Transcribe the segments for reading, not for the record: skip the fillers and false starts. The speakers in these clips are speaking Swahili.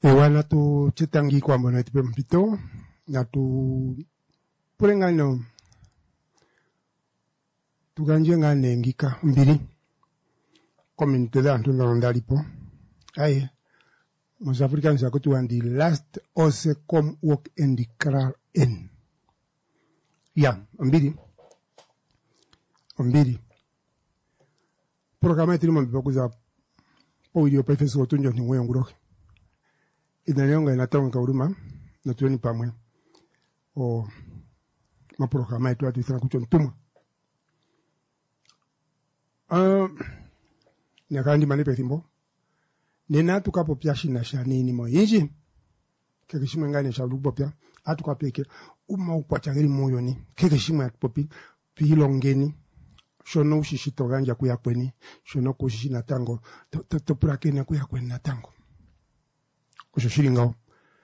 Ewana tu chitangi kwa mbono itipe mpito, na tu purengano, tu ganjwe ngane ngika mbili, community da antu ndalipo. Aye, Most Africans are going to the last ose come walk and declare in. Yeah, mbili. Programa iti mwa mbibakuza po video prefesi watunjo ni mwe nguroke. Inalionga inatonga kauruma na tuweni pamwe. O maprograma itu atu isana kucho ntuma. Nyakandi manipe thimbo. Nena tukapopya shina shani ni mo yinji. Kekishimwe ngani shalu popya. Atukapeke uma upachagiri moyo ni. Kekishimwe atupopi pilongeni. Shono ushishito ganja kuya kweni. Shono kushishi na tango. Topurake na kuya kweni na tango. Kushoshiri ngao.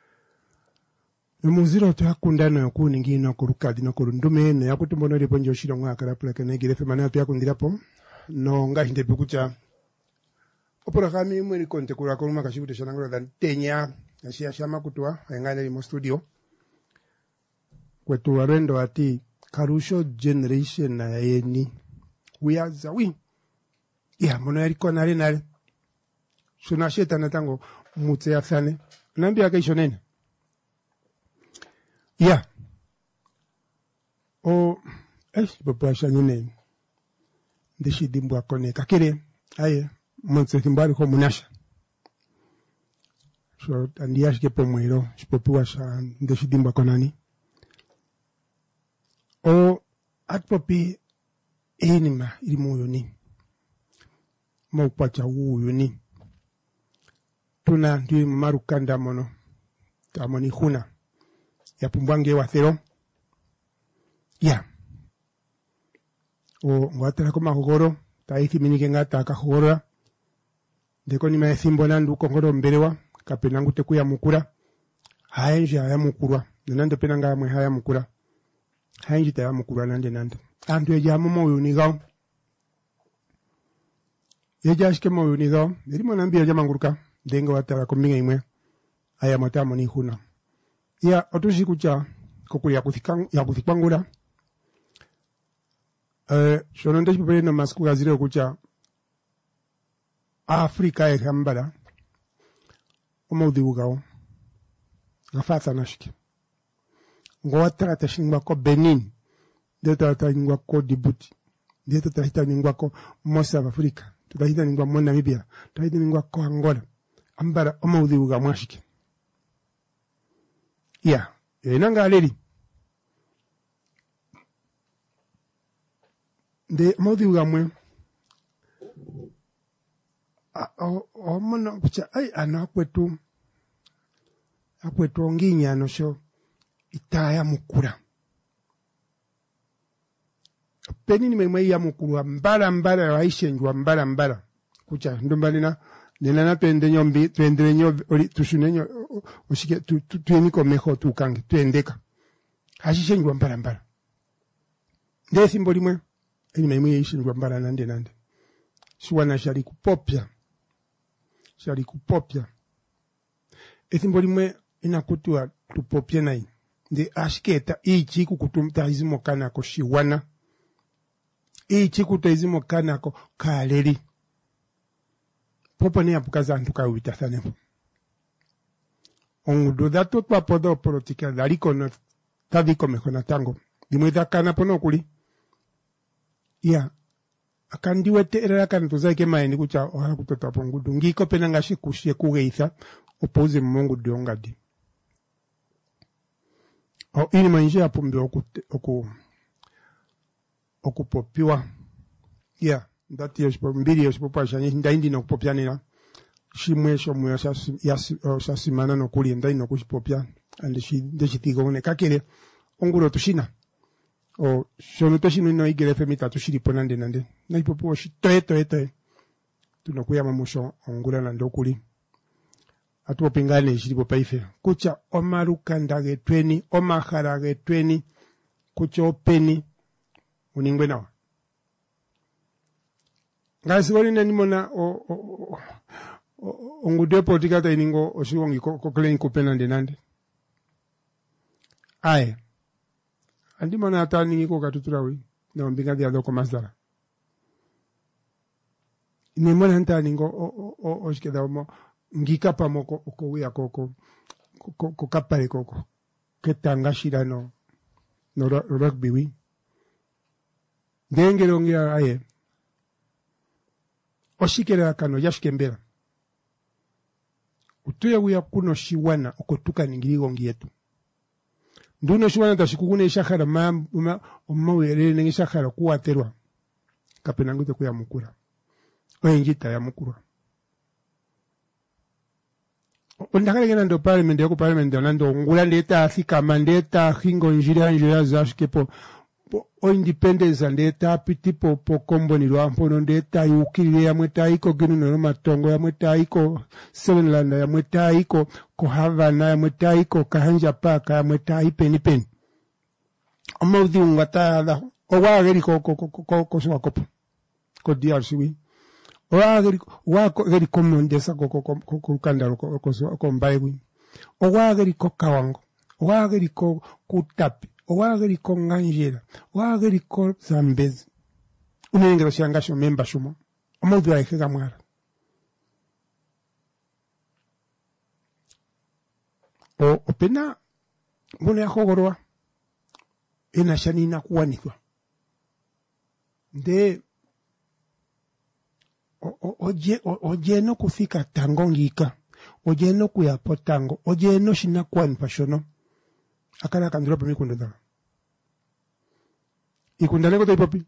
Muziro to hakundano yoku ningi na kurukadi na kurundume na yakutumbono riponjo shiro ngwa karapulake na girefe mana pia kundirapo. No nga hinde pikucha. Opora kami mwini konte kura kuruma kashibute shanangura dan tenya. Nashia shama kutua. Ngane limo studio. Kwetu warendo ati Karusho generation na yeni. Uya zawi. Ya mono yariko nare. Shuna sheta na tango mutse ya thane. Nambi ya kaisho nene. Ya. Bapa shanyine. Deshi dimbu akone. Kakire. Aye. Mutse timbari ko munasha. So, andiyashi kepo mwero. Shipopuwa sha deshi dimbu akonani. Atpopi enima ilimoyo ni. Maupacha uyo ni. Tuna ndiyo marukanda mono. Tamoni huna. Ya pumbwange wa thero. Ya. Mwatera kuma hugoro. Taithi minike ngata akahugora. Deko ni maethimbo nandu kongoro mbelewa. Kapenangu teku ya mukura. Haenji haya mukurwa. Nenando penanga mwe haya mukura. Haenji taya mukura nande. Antu eja momo uyunigao. Eja ashike mo uyunigao. Erimo nambi eja manguruka. Denga watara kumbinga imwe. Aya matamo ni huna. Ya otushi kucha. Kukuri ya kuthikpangura. Shonondeshi pepere no masku gazire kucha. Afrika hambara. Oma udhiugao. Gafasa nashiki. Ngwatara tashingwa ko Benin. Deta tashingwa ko Djibouti. Deta tashingwa ko Mosa Afrika. Tashingwa mo Namibia. Tashingwa ko Angola. Ambara oma udhiuga mwashiki. Ya. Nanga aleri. De oma udhiuga mwe. Omono kucha. Ay ano akwetu onginya no sho. Itaya mukura. Penini memwe ya mukura mbala waishenjwa mbala. Kucha ndombalina nena twende nyombi twende nyo tushunenyo ushike tueniko meho tukange twendeka. Hashishenjwa mbala. Nde simboli mwe eni memwe yishenjwa mbala nande. Suwana shari kupopya. Esimboli mwe inakutua tupopye nai. De ashketa ichi kukutumta izimo kanako shiwana. Ichi kukutumta izimo kanako kaleri. Popo ni apukaza antuka uitasane. Ongudu dato twa podo politika daliko no tadiko mekona tango. Dimweza kana pono kuli. Ya. Akandiwete era kan tuzaike maeni kucha ohala kutota pongudu. Ngiko penanga shikushie kugeitha opoze mmongu diongadi. Ini manje apumbi okupopiwa. Yeah, ndati yoshipo mbili yoshipo shanye ndaindi no kupopyanira. Shimwe shomwe shasimana no kuli ndaindi no kushipopya ande shithigone kakere onguro tushina. Shono toshino no igerefe mitatu shiripo nande. Na ipopo shitoe. Tunokuyama musho ongula na ndokuli. Atuwa pingane shiripo paife. Kucha omarukanda getweni, omahara getweni, kucha openi, uningwe nawa. Ngasi wali nanimona ongude politika ta iningo osiwongi koklen kopena ndenande aye andi mana ata ningi ko katuturawi na mbinga dia do komasdara ni mwana anta ningo o skeda mo ngika pamo ko wia ko kapare ko ketanga shira no rugby wi ngengero ngia aye oshikera kano yashkembera utuya wia kuno shiwana okotuka ningirigo ngietu nduno shiwana tashikugune ishakara umawere nengi shakara kuwaterwa kapenangute kuya mukura oyengita ya mukura ondakale gena ndo parliament yako parliament nando ngula ndeta afika mandeta hingo njira zashkepo o independence ndeta pitipo po komboni lwampono ndeta yukirire ya mweta iko ginu no matongo ya mweta iko Sevenland ya mweta iko ko Havana ya mweta iko Kahanja Park ya mweta ipeni omodi ngata da owageri ko so akopo ko DRC wi owageri ko mondesa ko kandalo ko mbaiwi owageri ko kawango owageri ko kutapi owageri ko nganjera owageri ko zambezi unengero shangasho memba shumo omodi wa ikega mwara opena mbona yakogorwa ena shanina kuwanithwa nde oje no kufika tango ngika oje no kuyapo tango oje no shina kwanpa shono akana kandura pa mikunda dala ikunda lego hipopi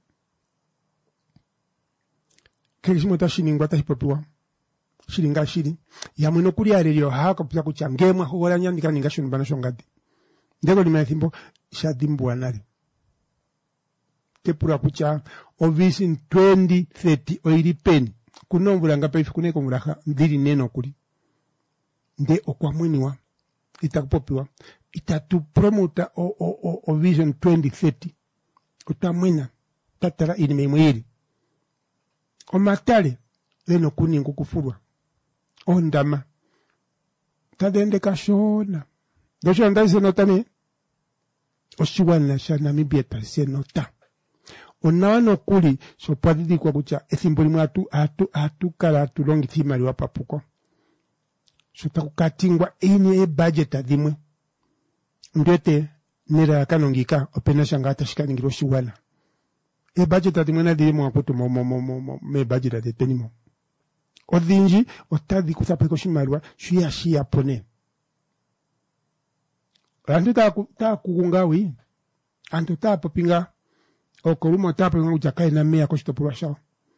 kishimo ta shiningwa ta hipopiwa shiringa shiri ya mwino kuri arelio haka pya kuchangemwa hora nyandika ningasho nibana shongadi ndego limathimbo shadimbu anari kepura kucha ovisin 2030 oiri peni kunomvula ngapa ifi kuneko mulaha ndiri neno kuri nde okwamwiniwa itakupopiwa itatu promota o vision 2030 utamwina tatara inime mwiri o matale leno kuningu kufurwa o ndama tadende kashona dosho ndaise notane o shiwana sha Namibia tase nota onawano kuli so padidi kwa kucha ethimboli mwatu atu kala tulongi thimari wa papuko so takukatingwa ini budget adimwe ndete nera kanongika opena shangata shikani ngiro shiwana budget adimwe na dimo apoto me budget adetenimo odinji otadi kusapeko shimarwa shia pone antu ta kukungawi antu ta popinga okorumo ta popinga ujakai na mea koshitopura shao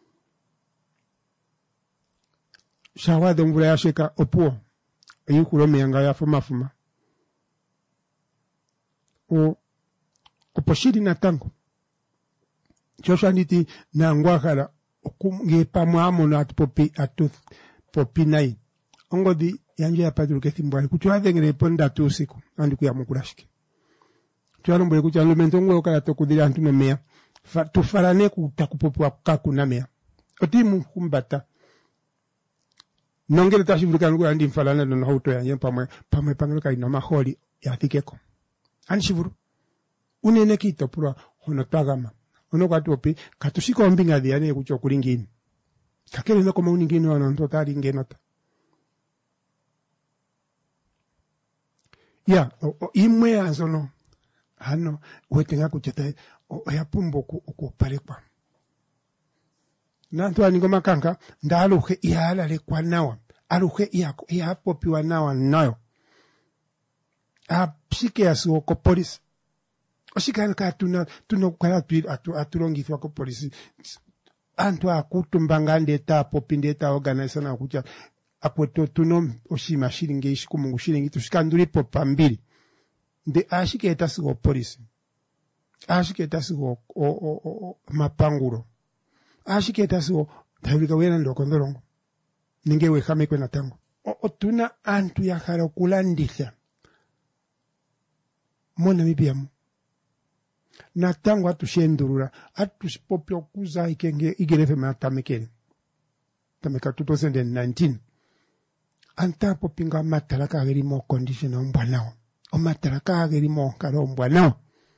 shawa de mvula ya sheka opuo eyukulo yanga ya fuma oposhiri na tango Joshua niti na ngwakala okunge pamwamo na atu popi nai ongodi yanje ya padru kethimbo kuchwa dengere ponda tu usiku andi kuya mukurashike twalo mbele kucha lumento ngwe okala tokudira antu memea tufarane kutakupopwa kakuna mea otimu kumbata nongere tashivulika ngo andi mfalana no hauto yanye pamwe pangelo kaina maholi yathikeko ani shivuru unene kitopura hono tagama ono kwatopi katushiko mbinga diane kucho kulingini kakele no koma uningini wana ntotali ngenota ya imwe azono hano wetenga kucheta yapumbo okupalekwa nantu aningoma kanka ndaluhe ihala lekwa nawa aluhe iyako iyapopiwa nawa nayo apshike asu ko police oshikana ka tuno kwala atulongithwa ko police antu akutumbanga ndeta popindeta organize na kucha apoto tuno oshima shilingi ishikumungu shilingi tushikanduri popa mbili nde ashike etasigo police ashike etasigo mapanguro ashike etasigo tawika wena ndokondolongo ningewe kamekwe na tango otuna antu yakhala okulanditha mona mipiamu na tango atushendurura atushipopyo kuza ikenge igerefe matamekele tameka 2019 anta popinga matalaka agirimo condition ombwanao o matalaka agirimo karo ombwanao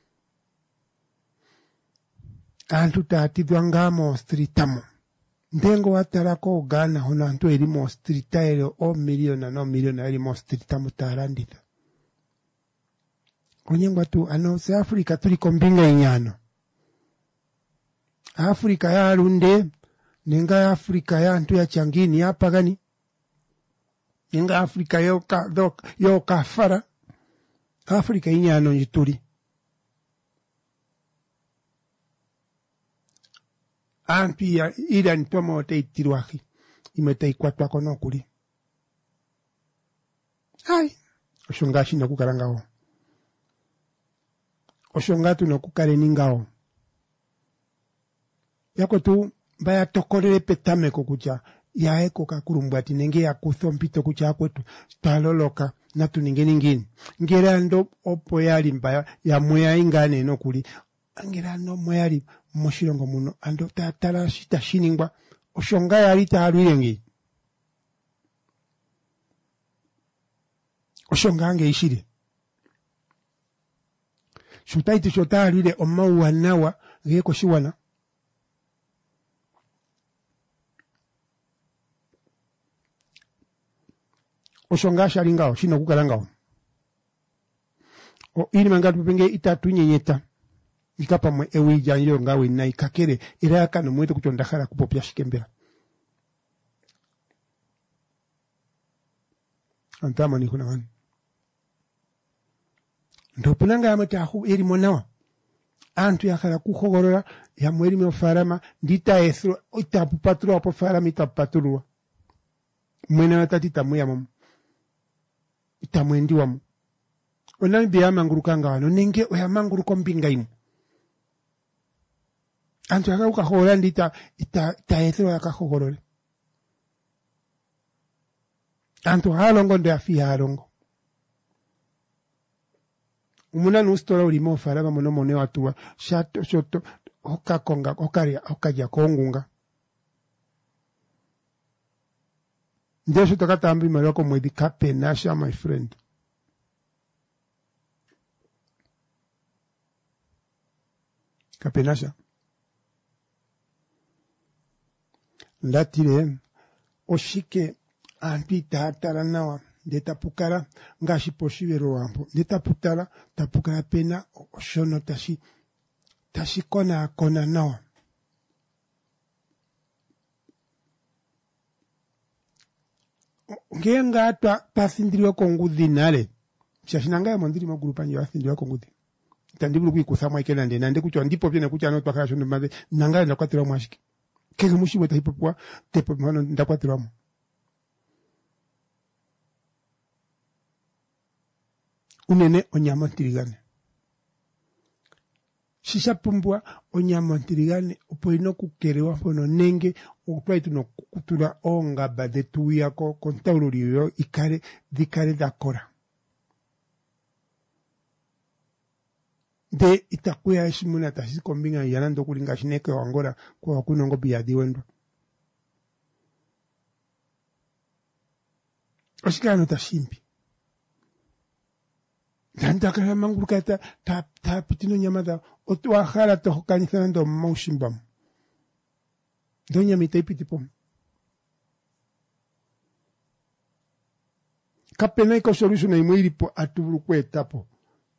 antu tatidwa ngamo streetamo ndengo watalako Ghana hona antu erimo streetaero o miliona no miliona erimo streetamo tarandita onyengwa tu ano se Africa tuli kombinga inyano Africa ya runde nenga Africa ya antu ya changini ya pagani nenga Africa yo kafara Africa inyano njituri antu ya ila nitoma wote itiruaki imeta ikwatwa kono kuli hai oshongashi na kukarangao oshongatu na kukareni ngao yako tu baya tokorere petame kokucha ya eko kakurumbwati nenge ya kuthompito kucha kwetu taloloka na tuningeni ngera ndo opo yali mbaya ya moya ingane no kuli angera no moyali moshirongo muno ando tatala shita shiningwa oshonga yali talwirengi oshonga ange ishire shutaiti shotalwire omawa nawa geko shiwana oshonga sharingao shino kukalangao o ili mangatu penge itatu nyenyeta ikapa mwe ewi janyo ngawe na ikakere iraka no mwete kuchondakhala kupopya shikembera antama ni kuna wani ndopunanga amatahu eri monawa antu yakhala kukhogorora ya mweri mfarama ndita esro itapu patro apo farama itapatulwa mwena watati tamuya mama itamwendi wamu onani biya mangurukanga wano nenge oya manguruko mbinga imu antu yaka ukahora ndita esro yakahogorore antu halongo ndo yafi halongo umuna nustora ulimo farama mono mone watuwa shato shoto okakonga okaja kongunga ndesho takatambi maroko mwedi kapenasha my friend kapenasha ndatire oshike anti tatara nawa ndetapukara ngashi poshivero wampo ndetaputara tapukara pena oshono tashi kona nawa ngenga pasindiriwa kongudhi nale shashinanga ya mondiri magrupa nyo asindiriwa kongudhi tandibulu kuikusamwa ikena nde kucho ndipo pye nekucha no twakala shono maze nanga ndakwatira mwashiki kege mushibwe tahipopwa tepo mano ndakwatira mwa unene onyama ntirigane shishapumbwa onyama ntirigane upoino kukerewa pono nenge utwaitu no kutula ongaba detu yako kontaururi yo dikare dakora de itakuya shimuna tashi kombinga yanando kulinga shineke wangora kwa kunongo biyadi wendo oshikano tashimpi Nandaka manguruka ta pitino nyamada otu akhala to kanisa ndo maushimbamu donya mitepitipom kapena iko solution na imwilipo atubulu kwetapo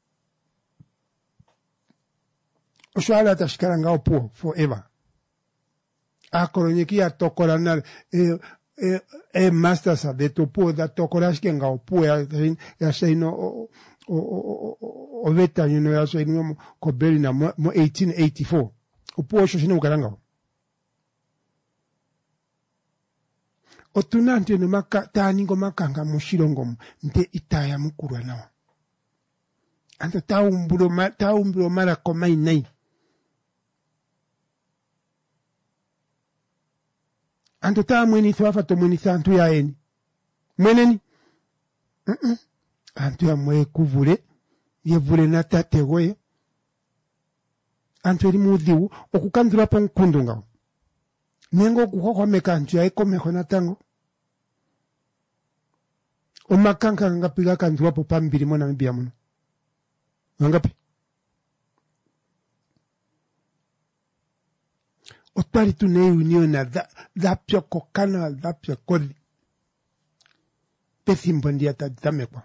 oshwala tashikara ngao po forever akolonyeki atokola na master sa de topo da tokola shike po ya shaino o veta yuno ya shaino ko beli na mo 1884 opo sho shino ukalanga otunante no maka taningo makanga mushirongo nte itaya mukurwa nawa anta taumbulo mara komai nai anta ta mweni thwafa to mweni santu ya eni mweneni antu ya mwe kuvule yevule na tate goye antu eri mudhiu okukandura po nkundunga nengo kuhohomeka antu ya eko meho na tango Omakanka ngapi gakanzwa po pambiri mu Namibia muno? Ngapi? Otwali tune union na dhapyo kokana dhapyo kodi. Pethimbo ndiya tadamekwa.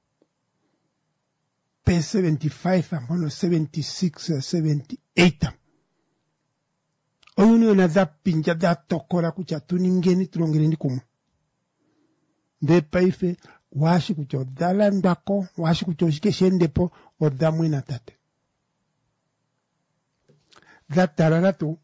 P75 amono 76 78. Union na dhapinja dhatokora kucha tuningeni tulongeni kumu. De paife washi kucho dalandako washi kucho shikeshendepo odamwe na tate. Dhatararatu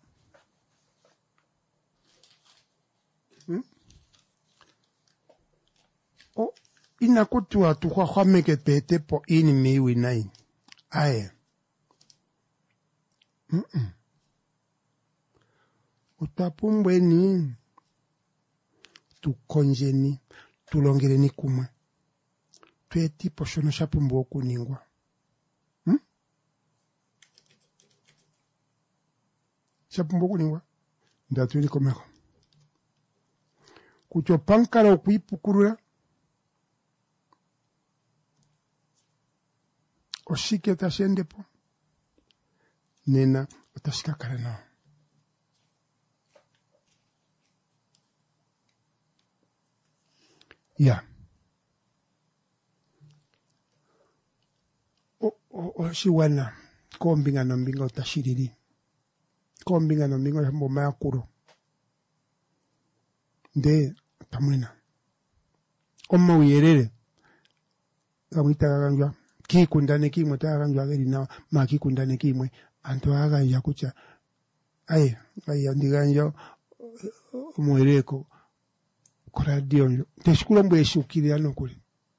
o inakutua tukwa kwameke pete po ini miwi nai. Aye. Utapumbweni tukonjeni tulongereni kumwe. Tueti poshono shapumbu okuningwa. Shapumbu okuningwa. Ndatuili komeko. Kucho pankara okuipukurura. Oshike tashendepo. Nena otashikakara nao. Ya. Shiwana. Kombinga nombinga utashiriri. Kombinga nombinga mboma ya kuro. Nde tamwena. Oma uyerere. Kamwita kaganjwa. Ki kundane kimwe taganjwa geri na ma ki kundane kimwe. Anto aganja kucha. Aye. Aye ndiganjwa. Mwereko. Kora dio. Teshukula mwe shukiri ya nukuli.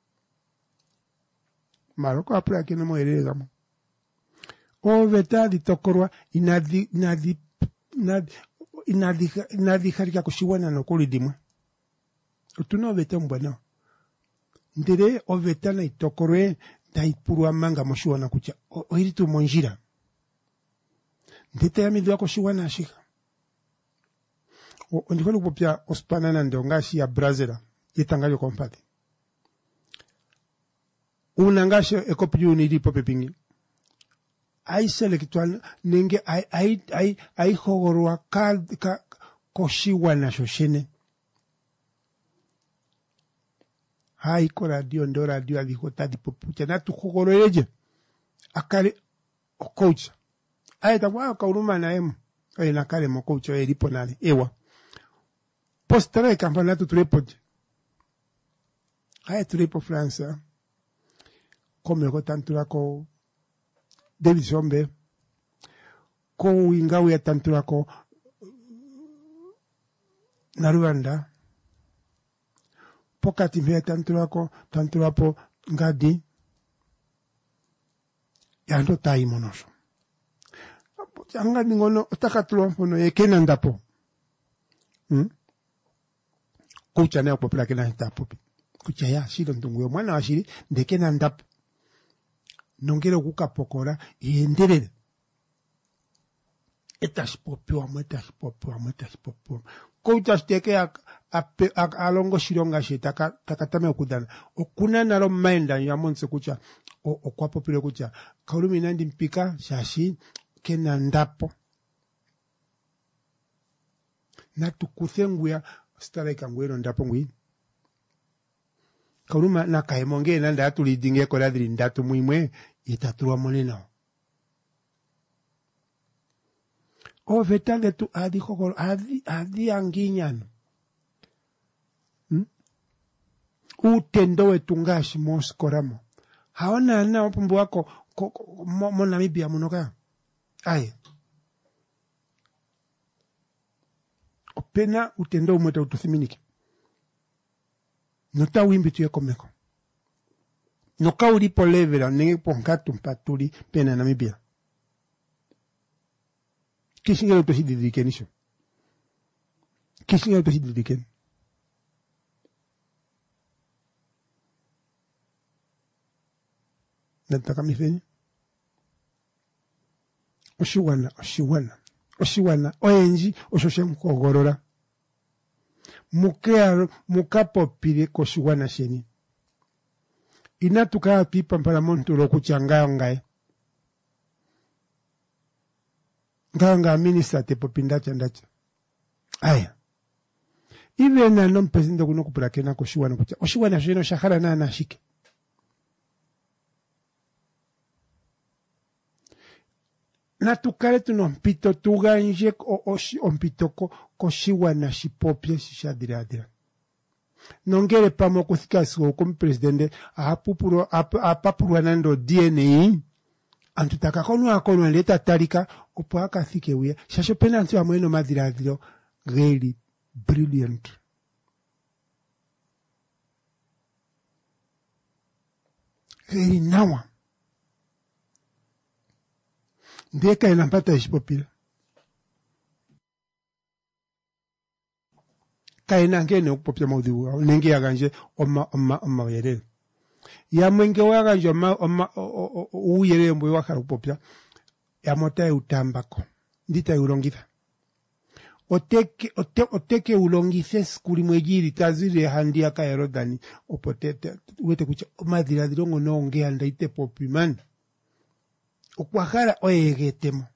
Maroko apura kina mwerere gamo. Oveta ditokorwa inadi harika kushiwana nukuli dimwe. Utuna oveta mbwana. Ndere oveta na itokorwe taipurwa manga moshiwana kucha. Oiritu monjira. Ndete ya midwa kushiwana ashika. Ondifalo kupia ospana na ndongashi ya Brazila. Yetangayo kompate. Unangashi ekopi unidi pope pingi. Ai selektual nenge ai hogorwa koshiwana shoshene. Hai ko radio ndo radio alikota di popucha na tukogoroeje. Akale coach. Ai tawa kauruma na emu. Ai nakale mo coach elipo nale. Ewa. Postara e campeonato tulepoje. Ai tulepo France. Come ko tantura ko David Zombe. Ko wingawi ya tantura ko na Rwanda. Pokati mhe tantura po ngadi. Yando tai monoso. Anga ningono otakatulo mpono yekena ndapo. Kucha neo popula kena ndapo. Kucha ya shiro ndungu mwana wa shiri ndekena ndapo. Nongero kuka pokora iendelele. Etashipopua. Kucha steke alongo shironga shi takatame okudana. Okuna naro maenda ya monse kucha. Okwa popule kucha. Kaulumi nandi mpika shashi kena ndapo. Na tukuthengu ya stareka ngwero ndapo ngwi. Kauluma na kaimonge nanda atulidinge koladri ndatu muimwe itatuwa monena. O vetale tu adi kokoro adi anginyano. Utendo etungashi moskoramo. Haona na opumbu wako mo Namibia munoka. Aye. Opena utendo umweta ututhiminiki. Nota wimbi tuye komeko. Noka ulipo levela nenge ponkatu mpatuli pena Namibia. Kisingelo tosididike nisho. Kisingelo tosididike. Nataka mifenye. Oshiwana. Oenji oshoshe mkogorora. Mukapo pile koshiwana sheni. inatukaa pipa mpala muntu lokuchanga ngae nganga minister te popindacha ndacha aya ive na no president kuno kupulakena kushiwana kucha oshiwana shino shakhala na nashike na tukale tuno mpito tuganje ompito ko shiwana shipopye shishadiradira nongere pamo kuthika sigo comme president apapurwa nando DNA antutaka kono leta tarika opo akathike uya shasho penansi wa mweno madiradiro really brilliant really nawa ndeka inampata ishipopila kaina ngene ukupopya maudhiwa nenge yaganje oma yerere ya mwenge waganje uyerere mbo wakara kupopya ya mota utambako ndita ulongitha oteke ulongithe skuli mwejiri tazire handi ya Yorodani opotete wete kucha madhiradhirongo noongea ndaite popimani ukwakhala oyegetemo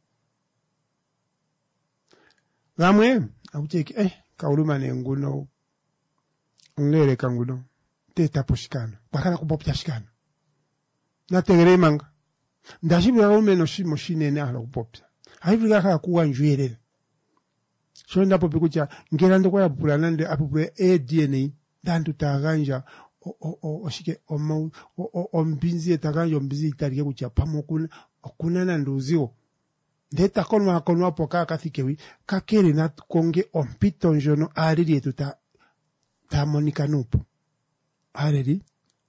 gamwe akucheki kaulumane nguno ngere kanguno teta poshikana bakhala kupopya shikana nategere manga ndashibira umeno shimo shinene ahala kupopya haibira kha kuwanjwelele so ndapo pikucha ngera ndo kwa pulana nde apupwe DNA dandu taganya oshike ombinzi etaganya ombinzi itarike kucha pamo kunana nduziwo ndeta kono apo kathikewi kakere na konge ompito njono ariri etu ta monika nupo ariri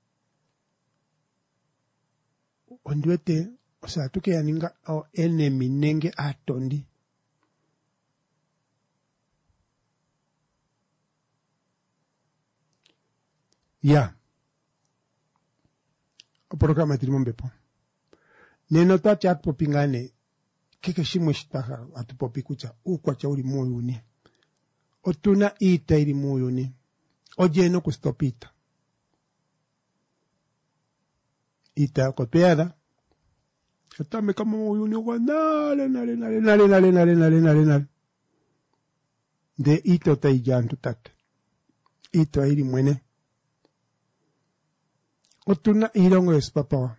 ondwete osatuke yaninga enemy nenge atondi ya programa tirimombepo neno chat popingane keke shimwe shitaka atupopi kucha ukwa cha uli moyo ni otuna ita ili moyo ni ojeno kustopita ita kopeada atame kama moyo ni kwa nale de ito taijantu tate ito ili mwene otuna ilongo espapawa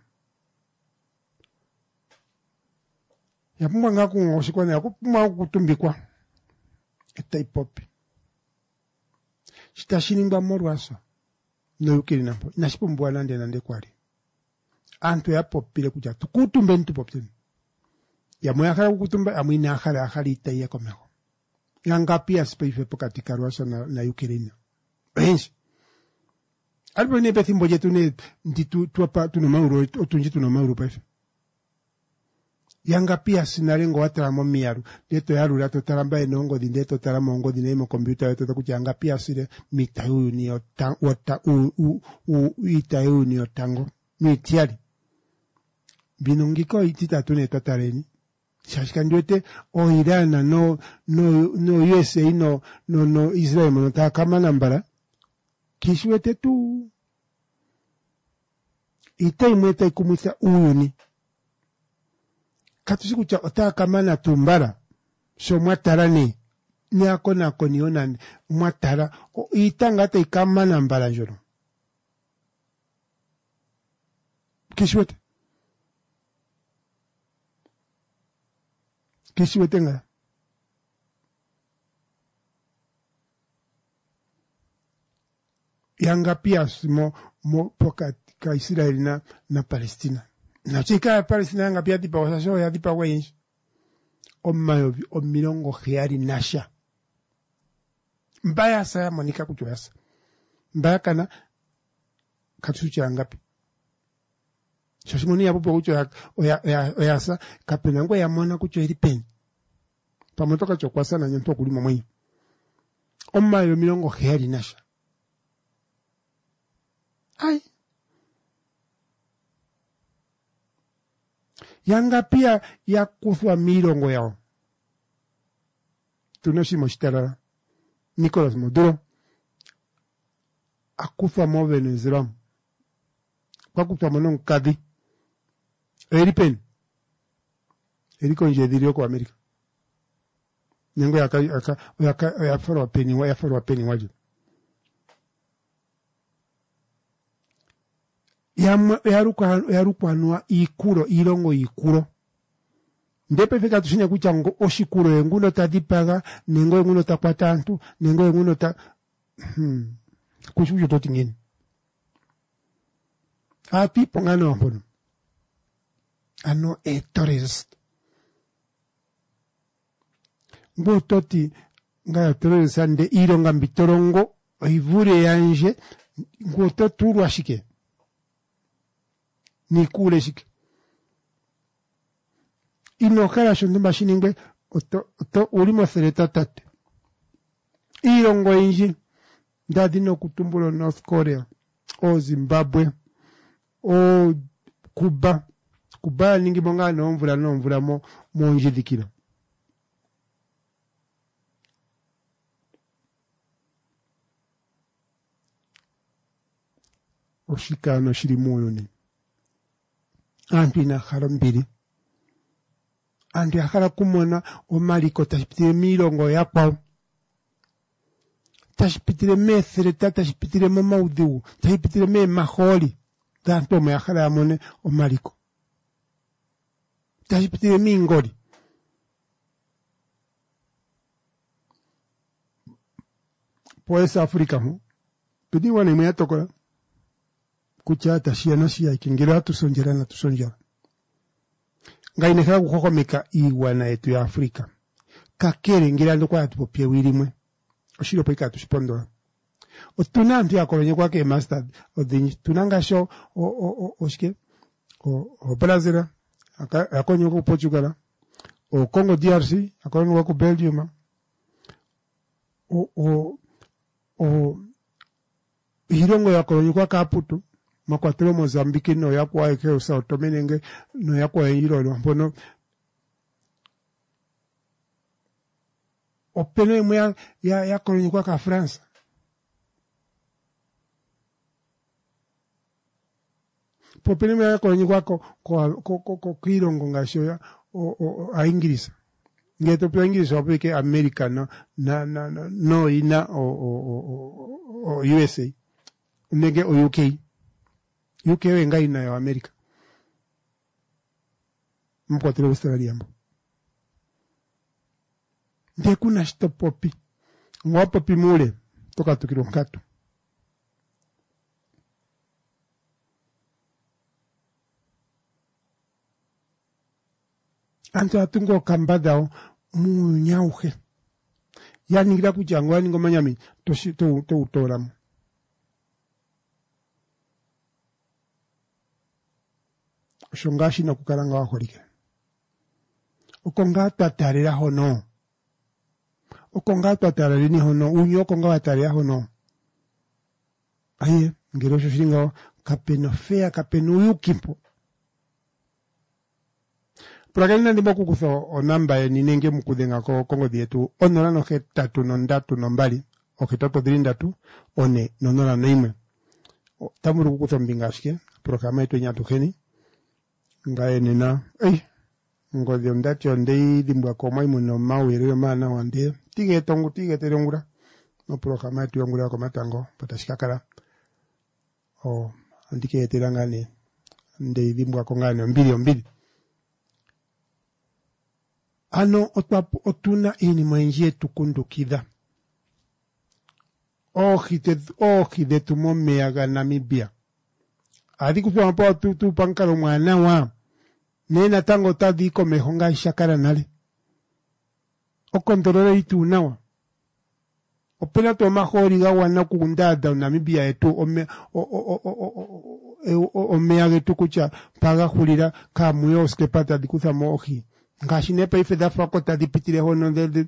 yapumwa ngaku ngoshikwana yakupumwa kutumbikwa etaipopi shitashininga morwaso no yukiri napo nashipumbwa nande kwali antu yapopile kuja tukutumbe ntupopile yamwe akhala kukutumba amwina akhala itaiya komeko yangapi asipeife pokati karwaso na yukirina benshi alipo ne pethimbo jetu ne nditu tuapa tunamauro otunji tunamauro paife yanga pia sinalengo watara momiaru deto yaru lato taramba enongo dindeto tarama ongo dinemo computer yeto kuchanga pia sile mitayu ni itayu ni otango mitiali binongiko itita tune tatareni shashikandwete o Irana no USA no Israel no takama nambara kishwete tu itaimweta ikumwisa uyuni katusiku cha otaka mana tumbara so mwatara ni akona koniona mwatara itanga ata ikama na mbala njono kishwete nga yanga pia mo poka ka Israeli na Palestina na chika Palestina yanga pia tipa wasaso ya tipa wenji omayovi omilongo heari nasha mbaya saya monika kutuasa mbaya kana katusuchi angapi shashimoni ya pupo kucho oyasa kapenango ya mona kucho elipeni pamotoka chokwasa na nyanto kulima mwenye omayovi milongo heari nasha ai yanga pia ya kuthwa milongo yao tunoshimo shitarara Nicolas Maduro akuthwa mo Venezuela kwa kutamana nkadi eripen eriko nje kwa Amerika nyengo ya farwa peni waje yarukwanwa ikuro irongo ikuro ndepe fika tushine kuchango oshikuro yenguno tadipaga nengo yenguno takwatantu nengo yenguno ta kushujo totingeni api pongano ambono ano terrorist mbo toti nga terrorist ande ironga mbitorongo ivure yanje ngoto turu ashike ni kule shike inokala shonde mashiningwe oto ulimo sereta tate irongo inji ndadino kutumbulo North Korea o Zimbabwe o Kuba ningi bonga nomvula mo njidikira oshikano shiri moyoni ampina harambiri andi akara kumona omaliko tashipitire mirongo yakwa tashipitire mesere tashipitire mamaudhiu tashipitire me maholi tanto me akara amone omaliko tashipitire mingori poesa Afrika ho pedi wane me atokola kuchata shia na shia ikingira tusonjera ngaine kwa kukomeka iwana yetu ya Afrika kakere ngira ndo kwa tupopie wilimwe oshiro peka tushipondora otuna ndio akolenye kwake master odinyi tunanga show oshike o Brazil akonye ko Portugal o Congo DRC akonye ko Belgium hirongo yakolenye kwa Kaputu makwatelo Mozambique no yakwa eke Sao Tome nenge no yakwa yiro mpono opene mwe ya koloni kwa France popene mwe ya koloni kwa ko kirongo ngasho ya a Ingrisa ngeto pe Ingrisa opeke America no ina o USA nege o UK wenga ina ya Amerika mkwatile Australia mbo ndekuna shito popi popi mule toka tukiro nkatu anto atungo kambadao munyauhe yani ngira kujango yani ngomanyami to utoramu shongashi na kukaranga wakolike ukonga tatarira hono ukonga tatarira ni hono unyo konga watarira hono aye ngiro shingo kapeno fea kapeno yukimpo Pragalina ndimo kukuso onamba ni nenge mukudenga ko Kongo dietu onora no hetatu no ndatu no mbali o hetatu dirindatu one nonora neime tamuru kukuso mbingashike programa yetu nyatu geni ngaye nina ngodi ondati ondei dimbwa ko mai muno mawere mana wande tige terongura no programa yetu yongura ko matango patashikakala andike terangane ndei dimbwa ko ngane mbili ano otuna ini mwenje tukundukidha ohide tumomeaga Namibia adi kupwa mpo tu pankalo mwana wa nena tango tadi kome honga ishakara nale okontorore itu nawa opena to mahori ga wana kundada Namibia etu omeage tukucha paga hulira kamuyo skepata dikuza mohi ngashi nepe ife da fakota dipitire hono do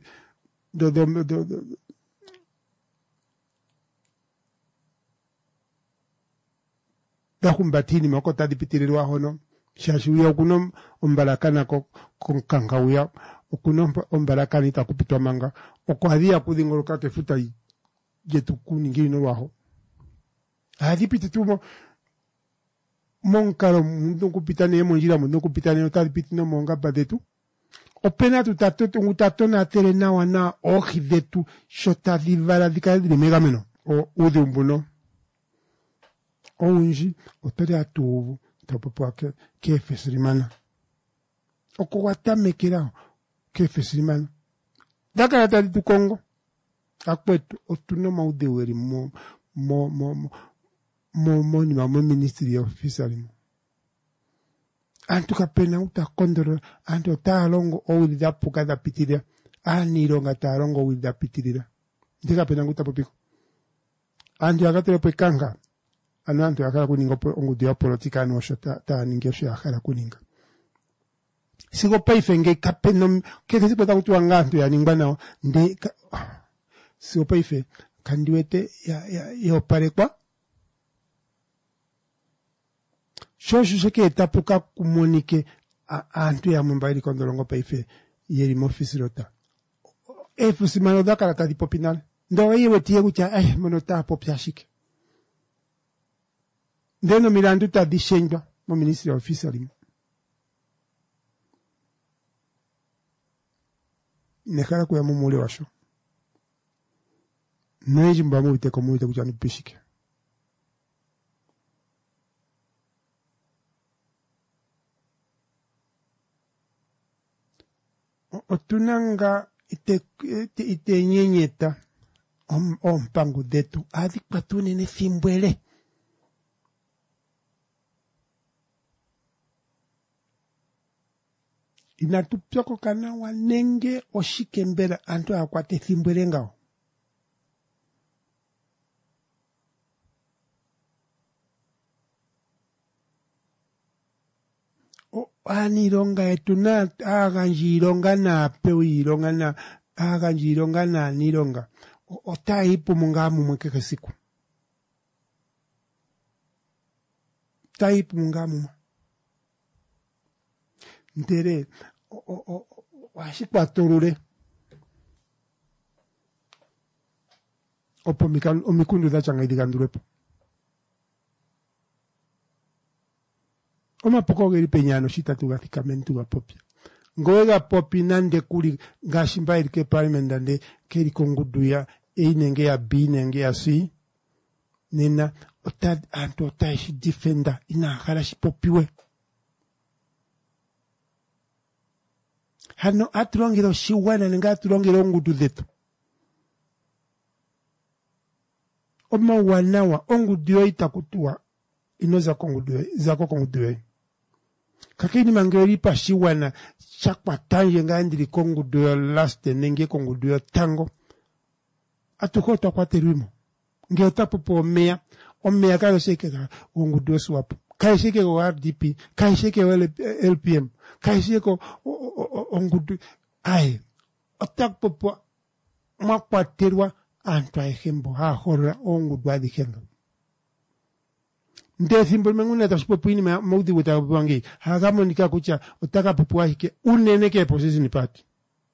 da kumbatini makota dipitire wa hono shashuya kuno ombarakana ko kankawya okuno ombarakani takupitwa manga okwadia kudingoloka tefuta yetu kuningino waho adipiti tumo monkalo mundu kupitane monjira mundu kupitane otali pitino monga badetu opena tutato na tele na wana ohi detu shota vivala dikadri megameno o udumbuno o unji otele atuvu tapopo ke fesrimana okuwata mekira ke fesrimana dakara tali tu Kongo akwetu otuno maudeweri mo ni mamo ministry officer mo antu kapena uta kondoro antu talongo o wida puka pitira ani ronga talongo wida pitira ndika pena nguta popiko antu akatero pekanga anantu akala kuninga ongu dia politika no shota ta ningesho akala kuninga sigo paifenge kapeno kete sipota kutu angantu ya ningwana nde sigo paife kandiwete ya opare kwa shoshu seke etapuka kumonike antu ya mumbairi kondolongo paife yeri mofisi rota efu simano dakara tadi popinal ndo yewe tiye kucha monota popyashike ndeno mirandu tadi shendwa mo ministry office alimo nekala kuya mumule washo neji mbamu biteko muite kucha nipishike otunanga ite nyenyeta ompangu detu adik patunene fimbwele inatupyoko kana wanenge oshikembera anto akwate fimbwele ngao anironga etuna aganjironga na peuironga na aganjironga na nironga otaipu mungamu mwekeke siku taipu mungamu ntere washikwa torure opo mikundu da changa idigandurepo Oma poko geri peñano shita tu gafikamentu ga popia. Ngoega popi nande kuli gashimba irike parliamentande keri konguduya einenge ya binenge ya si. Nena otad anto taishi defender ina harashi popiwe. Hano aturongero shiwana nenga aturongero ngudu zetu. Oma wanawa onguduyo itakutua inoza konguduyo, zako konguduyo. Kakini mangeri pa shiwana chakwa tanje nga ndiri konguduyo last nenge konguduyo tango. Atukota kwa teruimo. Nge otapopo omea kaya sheke ka konguduyo swap. Kaya sheke ko RDP, kaya sheke ko LPM, kaya sheke ko onguduyo. Ae, otapopo makwa terwa antwa ejembo hora onguduyo dikendo. Nde simple menguna tashipopo ini maudi wita wangi hagamo nika kucha otaka popua hike unene ke position party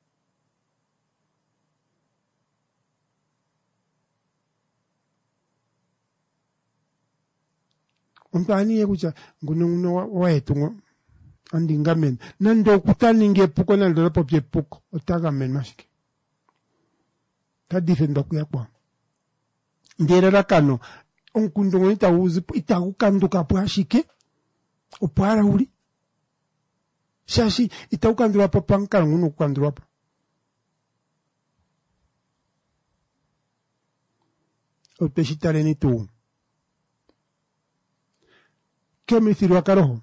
umpani ye kucha ngununo waetungo andi ngamen nando kutani nge puko nando popye puko otaka men mashike ta defendo kwa ndere rakano onkundongo itakukanduka pwashike opwara uli shashi itakukandura pa pankala nguno kukandura pa opeshitale ni tu kemi thirwa karoho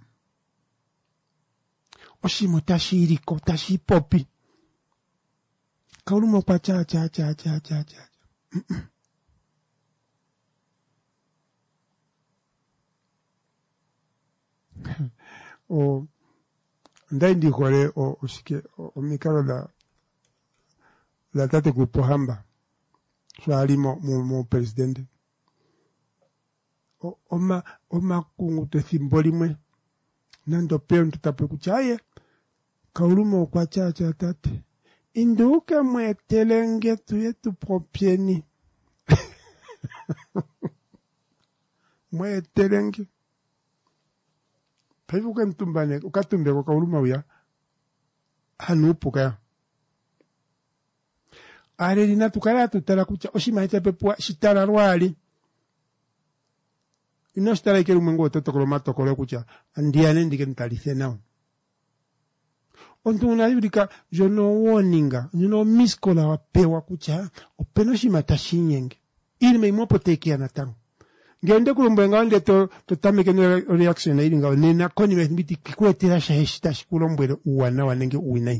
oshimo tashiriko tashipopi kaulumo kwa cha o ndaindi kore o shike o mikaro la tate kupohamba swali mo presidente oma kungu te thimbolimwe nando peo ntutape kuchaye kaulumo kwa cha tate induke mwetelenge tuyetu propieni mwetelenge Paivu kantumbane ukatumbe kwa uluma uya hanupuka are lina tukala tutala kucha oshimaita pepwa shitala rwali ino shitala ikeru mwengo totokolo matokolo kucha ndiane ndike ntalithe nao ontu unalibika jono warninga jono miskola wapewa kucha openo shimata shinyenge ili meimopo tekia na tango ngende kulumbenga wande to tameke no reaction ili nga nena koni mbiti kikwetera shahishita shikulombwele uwana wanenge uwinai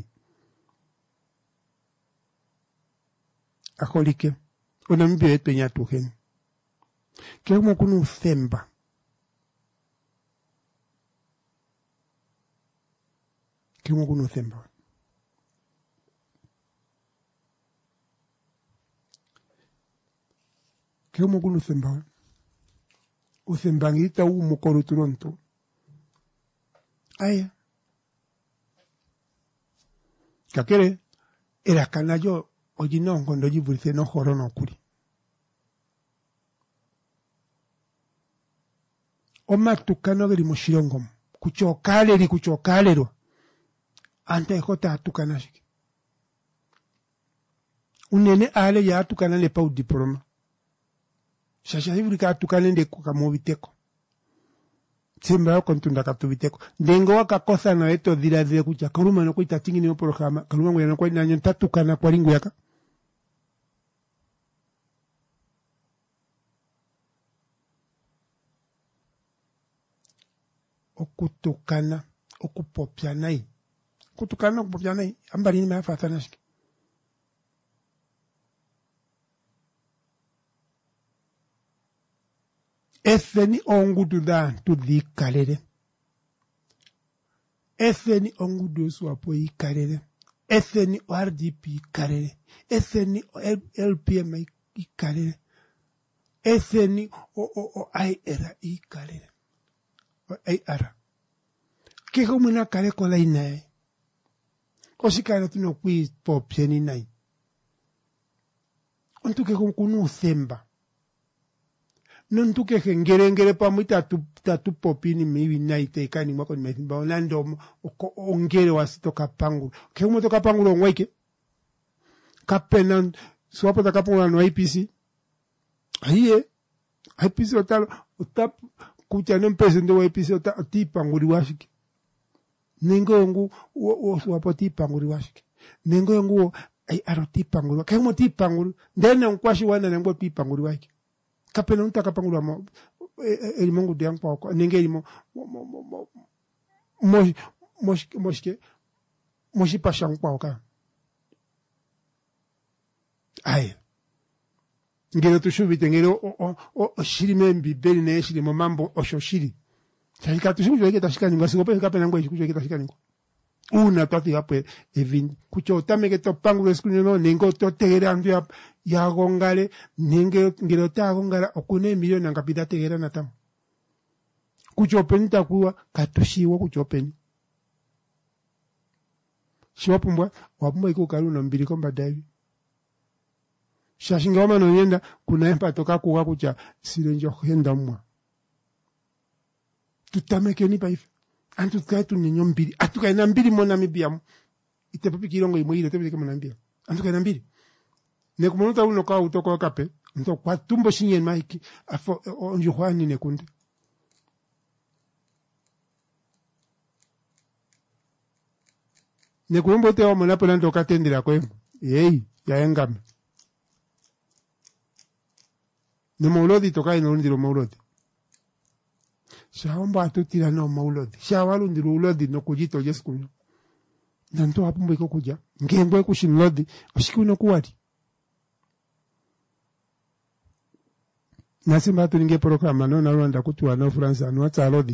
akolike ona mbire penya tuhen kemo kunu themba uthembangita umukolo turonto aya kakere era kanayo ojinongo ndojibulise no horono kuli omatukano geli mushirongo kuchokalero ante kota atukana shiki unene ale ya atukana le pau diploma shasha hivi ka atukana nde kukamobiteko Simba kontunda katubiteko ndengo wakakosa na eto dhira kucha kaluma no kuita tingi ni programa kaluma ngwe no kwa nanyo tatukana kwa lingu yaka okutukana okupopya nai ambari ni mafatana shiki Etheni ongudu da tudhi kalere. Etheni ongudu swapo yi kalere. Etheni RDP kalere. Etheni LPM yi kalere. Etheni IRA yi kalere. IRA. Kiko muna kare kola inae. Oshikara tuno kui popyeni nai. Ontu kiko kunu themba. Nontuke ngere pamuita tu popini miwi naite ikani mwako ni methimba onando ongere wasito kapangu kemo to kapangu lo ngweke kapena swapo ta kapangu no IPC ahiye IPC otalo utap kucha no mpese ndo IPC otipanguli washiki ningo ngu swapo tipanguli washiki ningo ngu ai arotipanguli kemo tipanguli ndene nkwashi wana nengo tipanguli washiki kapena untaka pangula mo elimongu diang poko nenge elimo moshi pashang poko ay ngelo tushubite ngelo shirime mbibeli ne shirimo mambo oshoshiri chika tushubite tashikani ngasigope kapena ngwe shikuje tashikani una tati hapo evin kucho tameke to pangulo skuni no ningo to tegera ndio ya gongale ninge ngiro ta gongala okune milioni ngapita tegera natam kucho penita kuwa katushiwa kucho peni shiwapumbwa wapumbwa iko kaluno mbili komba davi shashinga wama no yenda kuna empa toka kuwa kucha silenjo henda mwa tutameke ni paife antu kaitu ninyo mbili atuka ina mbili mona mibiamu itepapi kirongo imwile tebile mona mbili antuka ina mbili ne kumonota uno kwa utoko kape ndo kwa tumbo shinye maiki afo onjuhwani ne kunde ne kumbo te omona pona ndo katendira kwe yei yaengame ne maulodi toka ino ndiro maulodi shaomba atutira no maulodi shawalu ndiro ulodi no kujito Yesu kunyo nanto apumbo iko kuja ngembwe kushinlodi oshikuno kuwati nasimba tuninge programa no na Rwanda kutuwa no France anu atalodi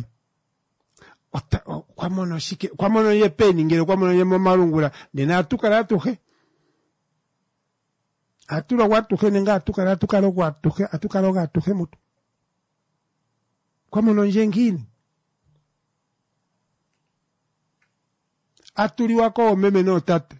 kwa mono shike kwa mono ye peni ngere kwa mono ye marungura nena atukara atuhe atura watu henenga atukara atukaro kwa atuhe atukaro ga atuhe mutu kwa mono njengini aturi wako meme no tate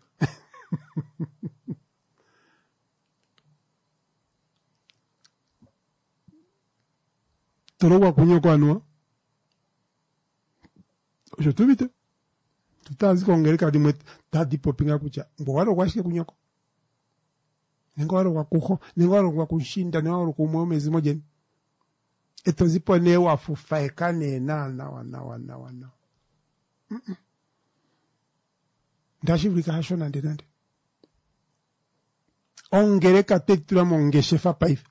toro wa kunyo kwa nuwa Je te vite. Tout à ce qu'on regarde quand il t'as dit popinga kucha. Ngwaro kwashike kunyoko. Ngwaro kwa kuho, ngwaro kwa kushinda, ngwaro kumwe mezi moja. Eto zipo ne wafufaikane na. Ndashivika hasho nande. Ongereka tetura mongeshefa paife.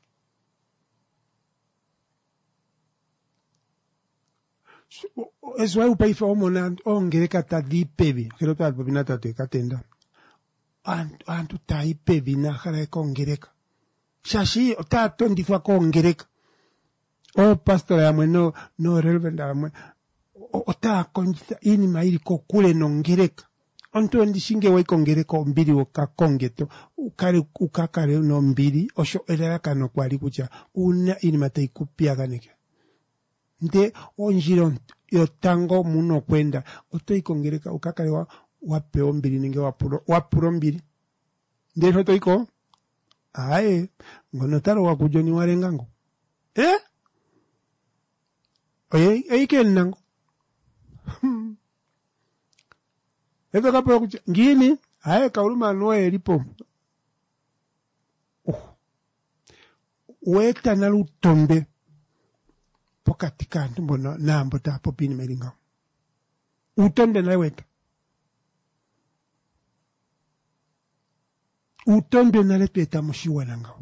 Eso hay un país omona ongereka tadi pevi, kero tal popinata te katenda. Antu tai pevi na hara kongereka. Shashi ta tondi fa kongereka. O pastor ya mwe no relevant ya mwe. O ta konjita ini mairi kokule nongereka. Onto ndi shinge wai kongereka mbili waka kongeto. Ukakare no mbili. Osho elaka no kwali kucha. Una ini matai kupia ganeke. Nde onjiro yotango muno kwenda oto ikongereka ukakale wapeo mbili ninge wapuro mbili nde hoto iko ae ngono taro wakujoni warengango oye eike nango eto kapero kucha ngini ae kauluma noe elipo weta nalutombe pokati kantu mbono nambo ta popini melinga utonde na weta utonde na leteta mushiwa nanga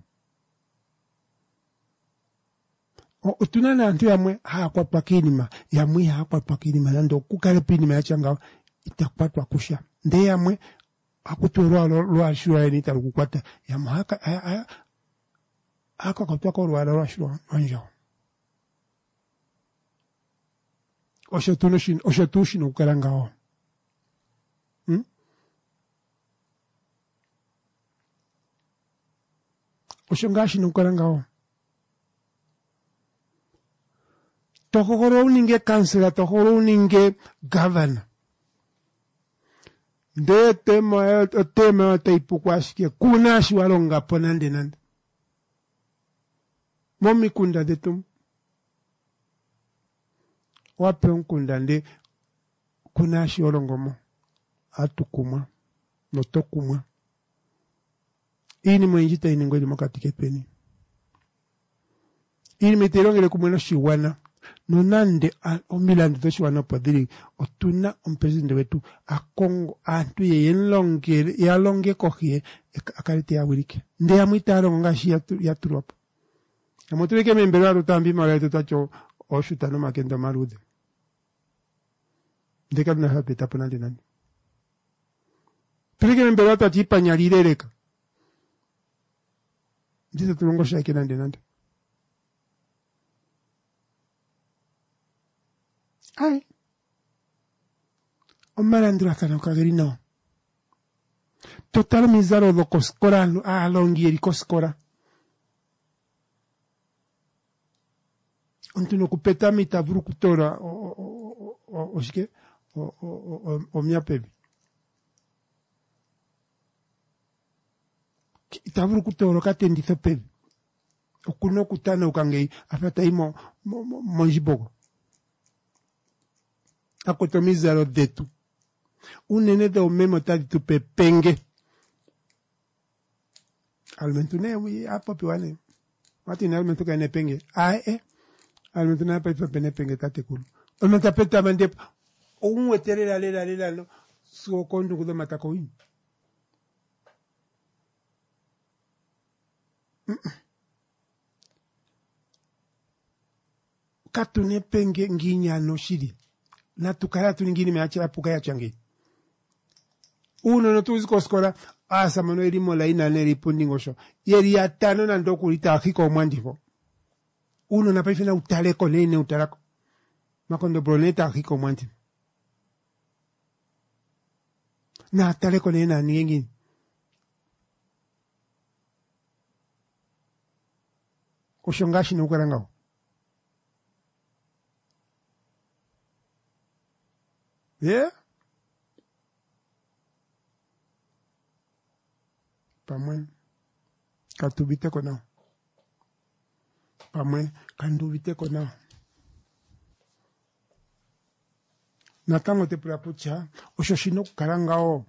otuna na antu yamwe kwa pakinima yamwe kwa pakinima nando kukale pinima ya changa itakwatwa kusha nde yamwe akutwerwa lo ashura ni tarukukwata yamwe haka kwa ko lo ashura anjao Oshotushi no karangao. Oshongashi no karangao. Tohoro uninge kansela, tohoro uninge governor. De tema taipukwashike, kunashi walonga ponande nande. Momi kunda detum. Wape unkundande kunashi olongomo atukumwa notokumwa ini mwenjita iningweli makatike peni ini meterongele kumwena shiwana nonande omilandi to shiwana padiri otuna president wetu akongo antu yenlongere yalonge kohie akarite ya wirike nde amwitaro ngashi yaturopo amotureke membero arutambi mara tacho oshutano makenda marude Deka na hape taponande nani. Peleke mbele tati panyalireleka. Ndito tulongo shake nande. Ai. Omarandura kana kageri no. Total mizaro do koskora alongieri koskora. Ontuno kupeta mitavuru kutora oshike o mia pebi. Itavuru kutoro katendi fe pebi. Okuno kutana ukangei afata imo monjibogo. Akotomiza lo detu. Unene de omemo tadi tu pepenge. Almentune wi apopi wane. Mati na almentu ka nepenge. Almentune apopi pepenge tate kulu. Almentapeta mande unwetere la no so kondu kudo matako win. Katune penge nginya no shiri. Na tukara tuningini meachira puka ya changi. Uno no tuziko skora asa mano erimo la ina neri pundingosho. Yeri atano na ndoku lita hiko mwandifo. Uno na paifina utaleko nene utalako. Makondo broneta hiko mwandifo. Na taleko nena niyengi. Oshongashi no ukarangao. Yeah? Pamwe katubite kona. Pamwe kandubite kona. natango te prapucha oshoshino karangao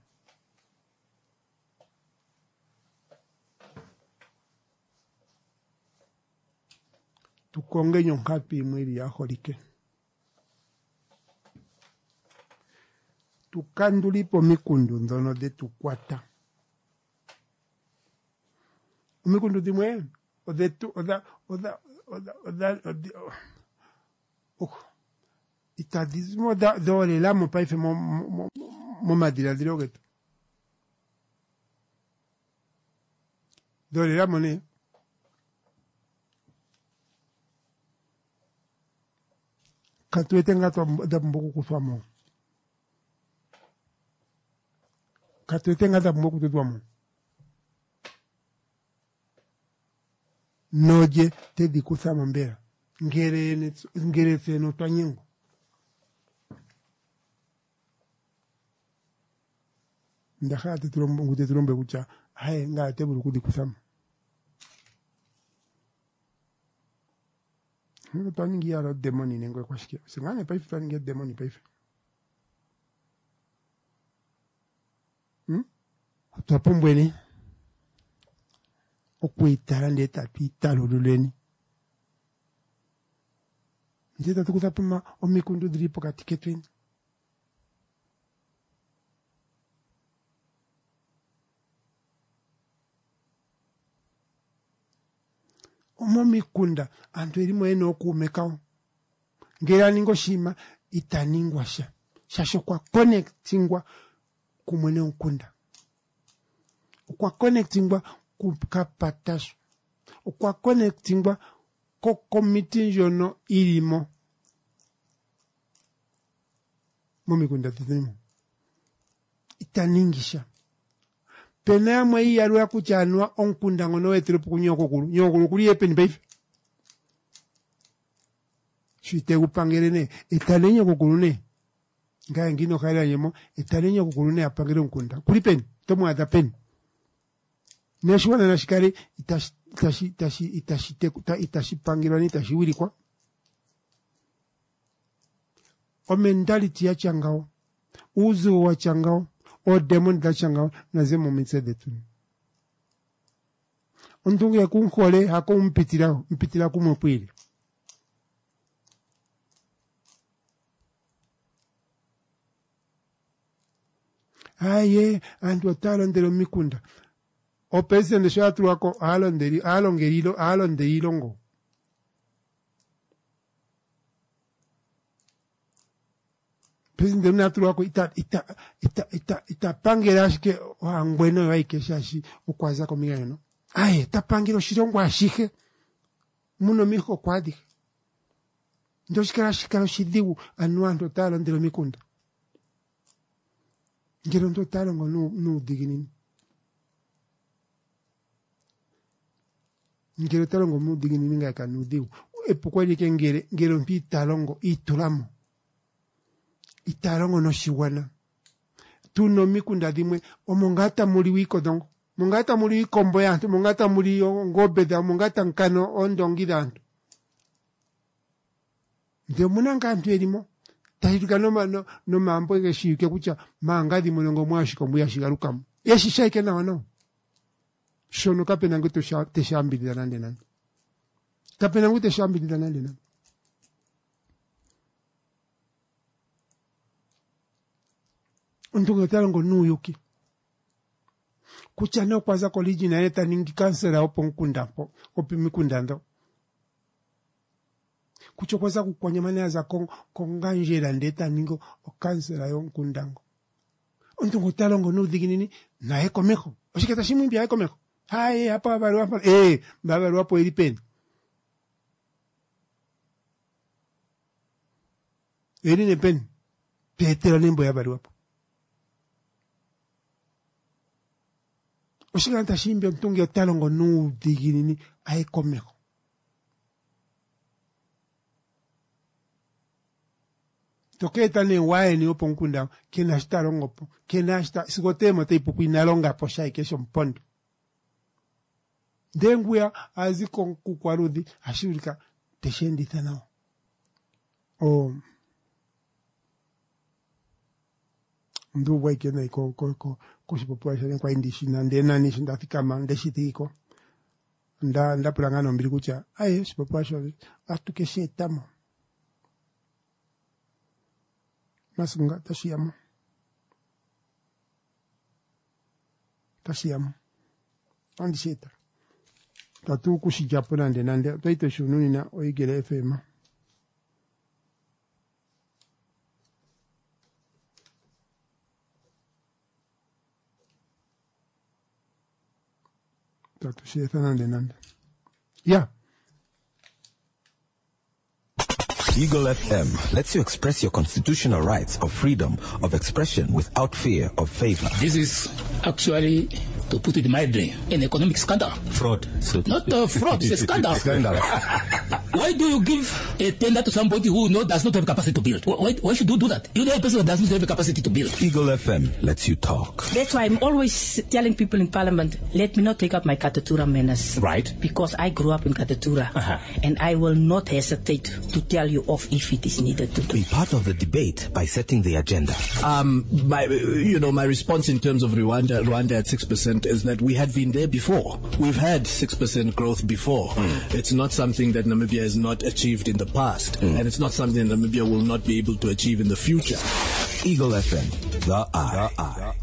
tukonge nyonkapi mwili ya holike tukandulipo mikundu ndono de tukwata mikundu dimwe itadismo da dole la mo paife mo madira dirogeto dole la mone katuetenga to da mboku kufamo katuetenga da mboku tutwamo noje te dikusama mbera ngere feno twanyengo ndakati turombe kucha haye ngate bulu kudikusama ngo twaningi yaro demoni nengwe kwashike singane paife twaningi demoni paife twapombweni okuitala ndeta twitalo luleni ndeta tukutapuma omikundu dilipo katike twini omomikunda antu elimo eno okuumekao ngera ningo shima itaningwa shasho kwa connectingwa kumwene nkunda kwa connectingwa kukapatasho kwa connectingwa ko committee jono ilimo momikunda tetimo itaningisha pena mwe yaro ya kuchanwa onkunda ngono wetire pukunyoko kuli epeni baife shite upangerene etalenye kokulu ne nga ngino khaira yemo etalenye kokulu ne apangere onkunda kuli peni tomo ata peni neshwana na shikari itashipangirwa ni tashiwiri kwa o mentality ya changao uzu wa changao o demon da changao na zemo mitsede tu ondungu ya kunkhole hako mpitira kumopwili aye antu otalo ndelo mikunda o presidente shatu wako alonderilo presidente natu wako ita pangera shike angweno yaike shashi ukwaza komiga yono aye tapangiro shirongo ashike muno miho kwadi ndoshikara shikaro shidiwu anuanto talo ndelo mikunda ngero ndo talo ngo no diginini ngero talongo mu digini nga kanudiu epukwa like ngero mpi talongo itulamo italongo no shiwana tuno mikunda dimwe omongata muri wiko dongo mongata muri wikombo yantu mongata muri ngobe da mongata nkano ondongi dantu ndio munanga antu elimo tahiruka no mambo ngeshike kucha mangadi munongo mwashiko muyashigarukamo yeshishaike na wano shono kapena nguto teshambili nande nan kapena nguto teshambili nande nan untunga talango nuyuki kucha no kwaza koliji na eta ningi kansera opo nkundampo opi mikundando kucho kwaza kukwanyamana za konganjera ndeta ningo o kansera yo nkundango untunga talango no diginini na ekomeko oshiketa shimwimbi ya ekomeko hayi hapa babaru hapo ilipeni ne pen petera nembo ya baru hapo oshikanta shimbi ntunge talongo nu diginini aikomeko toketa ne wae ni opo nkunda kena shtalongo po kena shta sigotemo te ipuku inalonga po shai kesho mpondo denguya aziko kukwarudi ashirika teshendi tanao ndu weke na ko si population kwa indishi na ndena ni ndafika mande shitiko nda plangano mbili kucha aye si population atuke shetamo masunga tashiyamo andi sheta tatu kushijapa nande taito shununi na oigere FM tatu sheta nande yeah. Eagle FM lets you express your constitutional rights of freedom of expression without fear of favor. This is actually, to put it mildly, an economic scandal. Fraud. So not fraud, it's a scandal. Why do you give a tender to somebody who does not have capacity to build? Why should you do that? You know a person who does not have the capacity to build. Eagle FM lets you talk. That's why I'm always telling people in Parliament, let me not take up my Katatura manners. Right. Because I grew up in Katatura. And I will not hesitate to tell you off if it is needed to do. Be part of the debate by setting the agenda. My response in terms of Rwanda at 6% is that we had been there before. We've had 6% growth before. It's not something that Namibia has not achieved in the past, and it's not something that Namibia will not be able to achieve in the future. Eagle FM, the eye.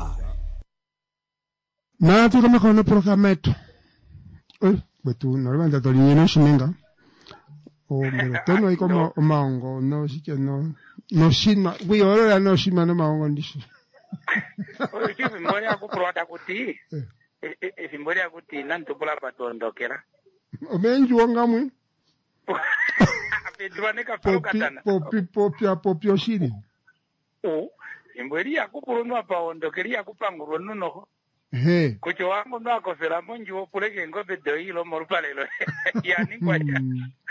Na tukama kono programeto. Betu no Rwanda to linyeno shimenga. O me tono iko maongo no shike no shima. We ora no shima no maongo ndishi. Oye, simboli akuprota kuti. Simboli akuti nantupula patondokera. Omenju wangamwe. Pedroaneka falokatana. Popio shiri. Simboli akupurunwa paondokeri akupangurwa nuno. He. Kucho wangu ndo akofera monji wopuleke ngobe doilo morupalelo. Yani kwaja.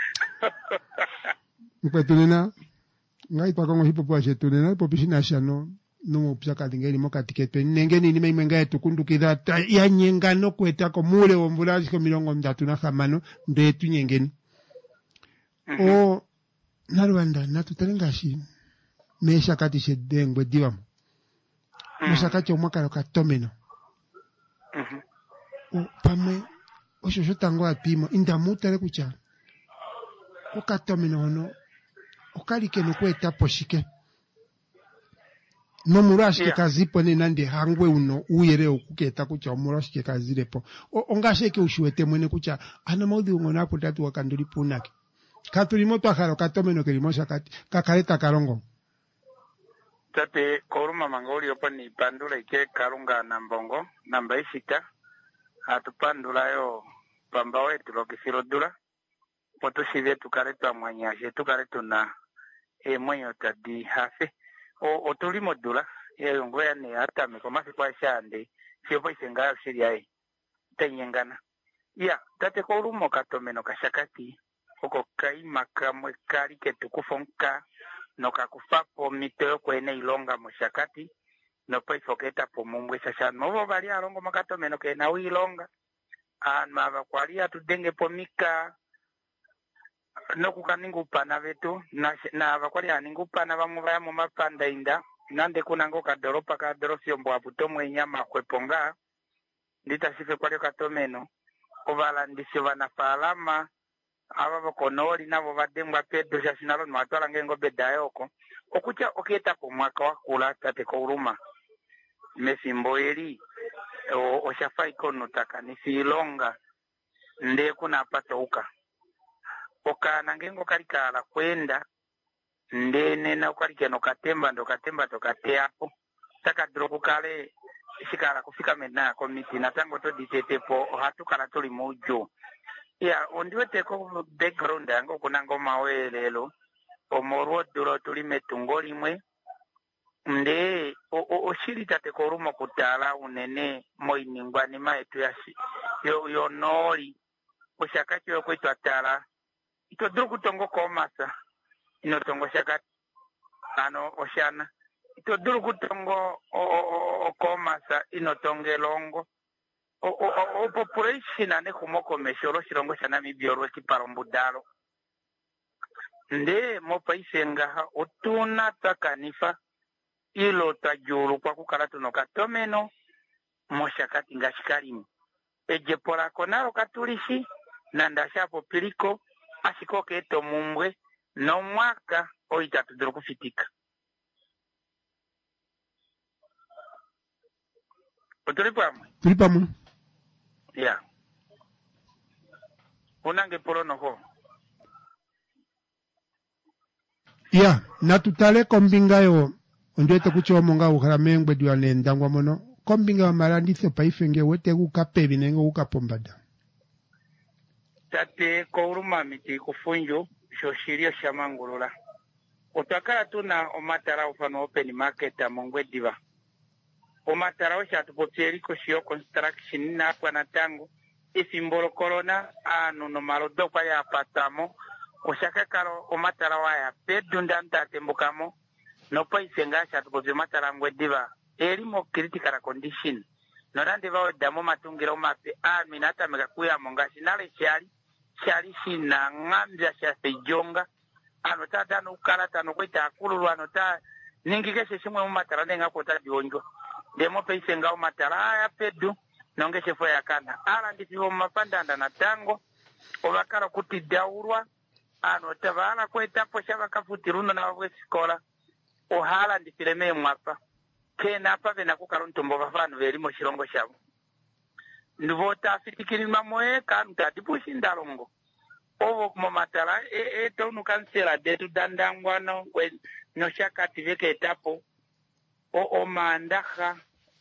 Mpetunena. Ngai pakongo hipo kwa shetunena popishina shano. No psaka dingeni moka tikepe nengeni ni menga yetu kundukidha ya nyengano kweta ko mule ombulazi ko milongo ndatu na kamano ndetu nyengeni o na Rwanda natutalengashi mesha kati shedengwe diwam mesha kati omwaka lo katomeno o pamwe o shosho tango apimo indamutale kucha o katomeno ono o kalike no kweta poshike no murashike kazipo ne nande hangwe uno uyere okuketa kucha murashike kazirepo ongasheke ushuete mwene kucha ana maudhi ungona kutatu wakanduli punake katuli moto akaro katomeno kelimosha kati kakaleta karongo tate koruma mangoli opa ni pandula ike karunga na mbongo namba isika atupandula yo pamba wetu lokisiro dula poto shivye tukaretu amwanyashe tukaretu na mwenyo tadi hafe o tulimo dula ngoya ni hata mikomasi kwa shande siyopo isenga shiriai tenyengana ya tate korumo katomeno kashakati oko kaima kamwe kali ketukufonka no kakufapo miteo kwene ilonga moshakati no paifoketa po mumbwe sasha novo bali alongo makatomeno kena uilonga mava kwalia tudenge po mika no kukaningu pana vetu na vakwali aningu pana vamuvaya mu mapanda inda nande kunango kadoropa kadorosio mbwaputo mwenyama kweponga ndita sife kwali katomeno ovala ndisio vanafalama ava vakonoli navo vadengwa pedro shasinalo nwatwala ngengo bedayoko okucha oketa po mwaka wakula tate kouruma mesimbo eli oshafa ikono takanisi ilonga nde kuna patouka okana ngengo kalikala kwenda ndene na ukalikeno katemba ndo katemba tokateapo takadroku kale shikala kufika mena komiti na tango to ditetepo hatukala tuli mujo ya ondiwe teko background yango kunango mawelelo omorwo duro tuli metungoli mwe nde oshiri tate korumo kutala unene moiningwa ni maetu yashi yo noli oshakacho yo kwetu atala ito duro kutongo komasa ino tongo shakati ano oshana ito duro kutongo komasa ino tonge longo o population ane kumoko meshoro shirongo shana mibioro kiparombudalo nde mo paisenga otuna takanifa ilo tajulu kwa kukala tuno katomeno moshakati ngashikalimu ejepora konaro katulisi nandashapo piliko asikoke eto mumbwe no mwaka oitatu duro kufitika. Tulipamu. Yeah. Unange polono ho. Yeah, natutale kombinga yo ondete kuchomo nga ukhalamengwe diwa nendangwa mono kombinga wa marandithe paifenge wete kukapebi nengo kukapombada. Tate kouruma miti kufunjo shoshirio shamangulula. Utakala tuna omatara ufano open market amongwe diva. Omatara osha tupotieri koshio construction na kwa natango isimbolo corona no marodo kwa ya patamo oshaka karo omatara wa ya pedunda ntatembukamo no paisenga sha tupotieri matara ngwe diva elimo critical condition no rande va damo matungira omape minata megakuya mongashi nale shali shina ngambya sha sejonga anotata no karata no kwita akululu anota ningike shimwe mu matara nenga kota dionjo demo peisenga matara ya pedu nonge shefo yakana ala ndivyo mapandanda na tango obakara kuti daurwa anota bana kwita po shabaka futiruno na wesikola ohala ndifileme mwapa kena pa bena kukaruntombo bafano verimo shirongo shabo ndivota fitikirima moe kanta dipushi ndalongo ovo kumamatala tonu kansela detu dandangwano no shakati veke etapo o mandaha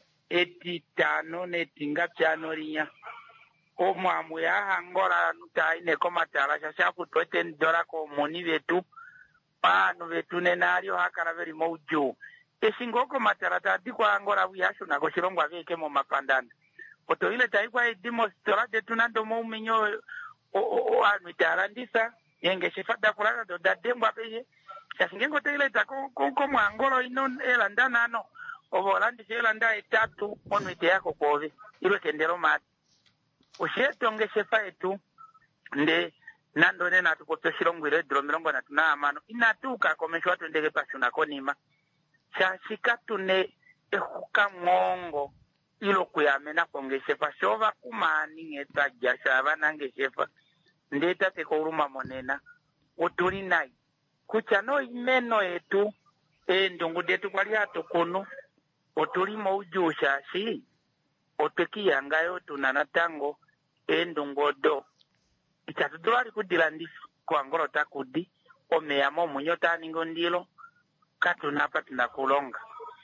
etitano netinga piano rinya o mwamu ya hangora nuta ine komatala shashaku $20 ko moni vetu pano vetu nenario hakara veri moju esingoko matala tadi kwa angora wiyashu na koshirongwa veke mo mapandana oto ile taikwa edimo stora detu nando mo uminyo o amitarandisa yenge shifada kulala do dadengwa peye yasingengo teile tako ko mwangolo ino elandana no ovolandi elanda etatu onwite yako kove ilo tendero mati oshetonge shefa etu nde nando nena tukoto shirongwire dromirongo na tunamano inatuka komeshwa twendeke pasuna konima shashikatune ehuka ngongo ilo kuyamena kongeshefa shova kumani ngeta jasha nangeshefa ndeta teko uruma monena uturi nai kuchano imeno etu ndungu detu kwali hato kono uturi moujusha si otekia ngayo tunanatango ndungodo itatudulari kudilandisi kwa ngoro takudi omeyamo munyota ningo ndilo katunapa tunakulonga.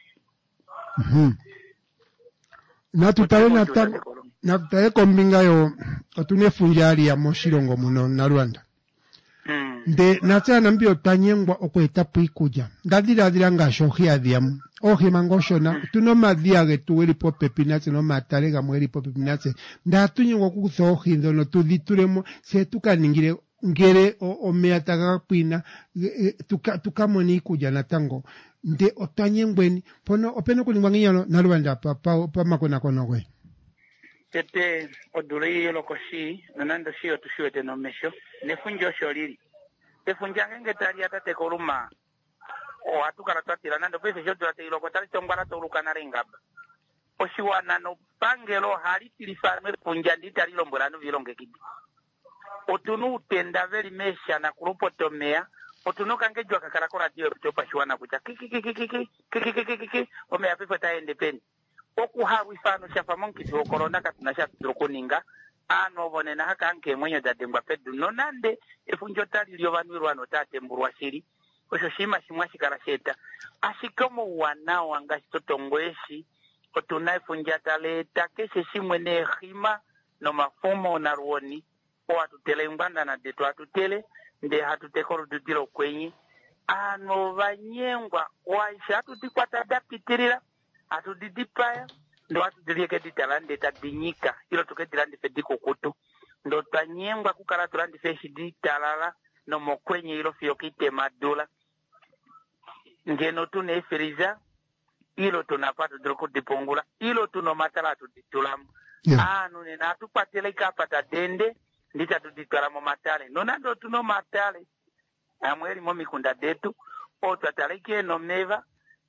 Natutaye kombinga yo otune funjali ya moshirongo muno na Rwanda. Nde natya nambio tanyengwa okweta puikuja. Ndadira nga shohia diamu. Ohi mangoshona tuno madhiage tuweli pope pinatse no matalega mweli pope pinatse. Ndatunyengwa kukutho ohi ndono tudhituremo se tukaningire ngere o meataga pina tukamoni kuja natango. Nde otanyengweni pono openo kunimwanginyano na Rwanda pa makona konogwe. Tete oduri lokoshi nanando shio tushiwete no mesho nefunjo sholiri tefunjange ngetali atate koluma o atukara tatira nando pese jodo ate iloko tali tongwara toluka na rengaba oshiwana no pangelo hali tilifarme punjandi tali lombolano vilonge kidi otunu utenda veli mesha na kurupotomea otunu kangejwa kakarakola dio topa shiwana kucha kiki omea pepo ta independent okuhawi fano shafa monki to corona katuna shafa trokuninga ano bonena haka anke mwenye dadengwa pedu nonande efunjo tali lyo vanwirwa no tatemburwa shiri osho shima shimwa shikara sheta ashikomo wanao angastotongweshi otuna efunja tale takeshe shimwe ne khima no mafumo na ruoni o atutele nganda na deto atutele nde hatutekoro dudiro kwenyi ano vanyengwa waisha atutikwata dapitirira atudidipaya ndo atudirieke ditalande tadinyika ilo tuketilande fediko kutu ndo tanyengwa kukala tulande feshi ditalala no mokwenye ilo fiokite madula ngeno tuneferiza ilo tunapata droko dipongula ilo tunomatala tuditulamu nena atupatele kapata dende ndita tuditwala matale nonando tunomatale amweli momikunda detu o tataleke no meva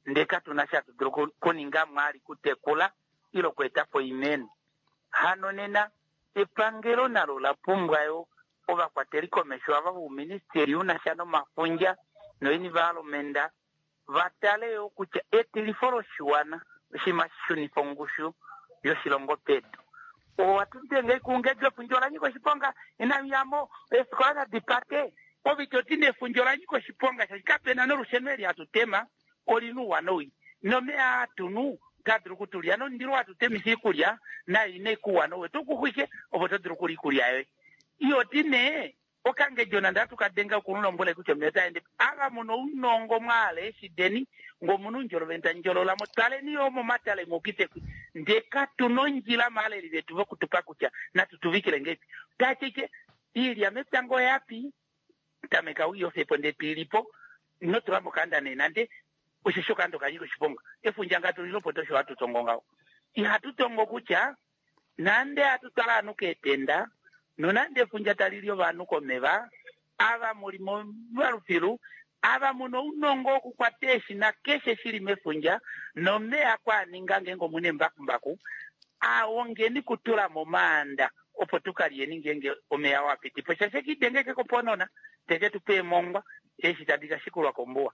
ndeka tunasha tudruku kuninga mwali kutekula ilo kwetapo imeni hano nena epangelo nalo la pumbwayo oba kwa telekomesho aba ministeri unashano mafunja no environment vataleo kucha etiliforo shuana shimashuni fongushu yoshilongo pedo o watutenge kungejwa funjola nyiko shiponga inamyamo esikola dipate obitotine funjola nyiko shiponga shikapena no rushenweli atutema olinu wanoi no mea tunu kadru kutulia no ndiro atutemi kulya na ine kuwano wetukukwike obotodru kulya yewe iyo tine okange jona ndatu kadenga kununo mbole kuchometa ende aga muno unongo mwale shideni ngo munu njolo venta njolo la motale ni omo matale mokite ndeka tunonjila male live tuvo kutupa kucha na tutuvikile ngepi tachike ili ya metango yapi tameka uyo seponde pilipo noturamo kanda nenande ushishoka ndo kanyiko shiponga efunjanga tulilopo tosho watu tongongao ihatutongo kucha nande atutala anuke tenda nonande funja talilio vanuko meva ava mulimo varufiru ava muno unongo kukwateshi na keshe shiri mefunja no mea kwa ningange ngo mune mbaku aongeni kutula momanda opotukaliye ningenge omea wapiti poshashe kidengeke koponona teke tupe mongwa eshi tabika shikulwa komboa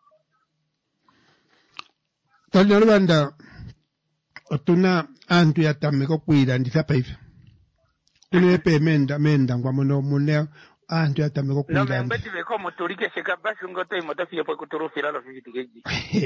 Tanya Rwanda otuna antu yatameko kwirandisa paife kunepe menda ngwa muno mune antu yatameko kwirandisa no mbeti beko mutulike shekabashu ngoto imotofiye po kuturufira lo fifitikeji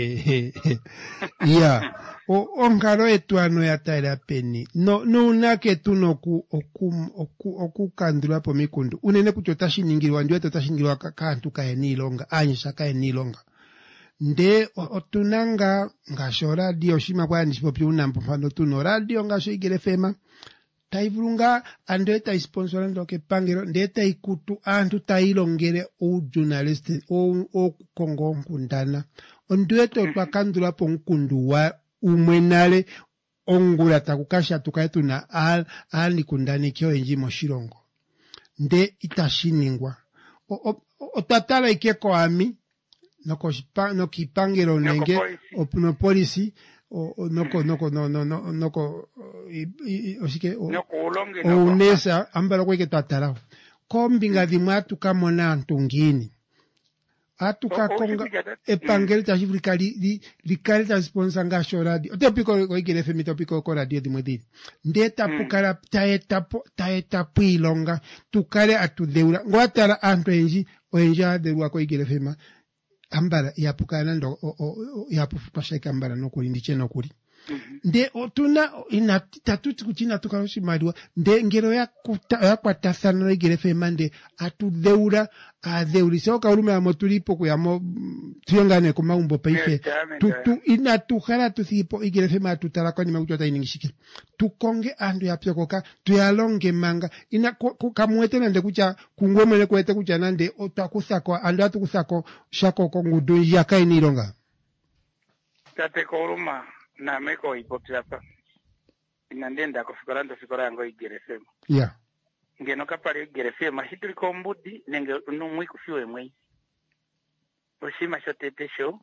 ya ongaro etwano yataira peni no unake tunoku okukandula po mikundu unene kucho tashingirwa ndio tashingirwa kantu kaenilonga anyisha kaenilonga nde otunanga ngasho radio shima kwa nishipopi unampo mfano tuno radio ngasho igere fema taivurunga ando eta sponsor ando ke pangero ndeta ikutu antu tailongere o journalist o kongo nkundana ondueto twakandula po nkundu wa umwenale ongula takukasha tukaetuna ali kundani kyo enji moshilongo nde itashiningwa otatala ikeko ami no kipangelo nenge no policy noko osike unesa ambalo kweke tatala kombinga dimatu kamona ntungini atukakonga epangelo tashifrika likali ta sponsor ngasho radio topiko ko igere femi topiko ko radio dimwediri ndeta pukara taeta puilonga tukale atudeura ngwatara antu enji oenja derwa ko igere fema ambara yapukana ndo yapufashaka ambara nokuri ndiche nokuri nde otuna inatatuti kuchina tukaroshimaliwa nde ngero ya kwatasana igere fema nde atudeura adeurisa okaulume amotulipo kuyamo tuyongane ku maumbo paife inatukhala tuthipo igere fema atutala kwa nima kuchota iningishike tukonge andu yapyokoka tuyalonge manga kamwetena nde kucha kungomwele kwete kucha nande otakusako andu atukusako shako kongudu yakainilonga tate koluma na meko ipotiapa inandenda kufikorando fikora yango igere fema yeah ngeno kapale igere fema hituli kombudi nenge numwi kufiwe mwe oshima shotete sho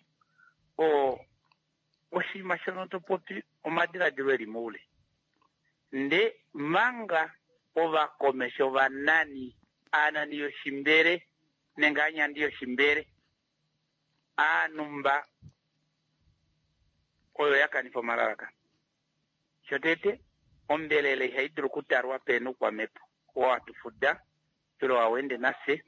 oshima shonoto poti omadira diweli mule nde manga ova komesho vanani ana niyo shimbere nenganya ndiyo shimbere anumba oyo yakanifo mararaka shotete ombelele haidru kutarwa penu kwa mepo watu fuda tulo wawende nase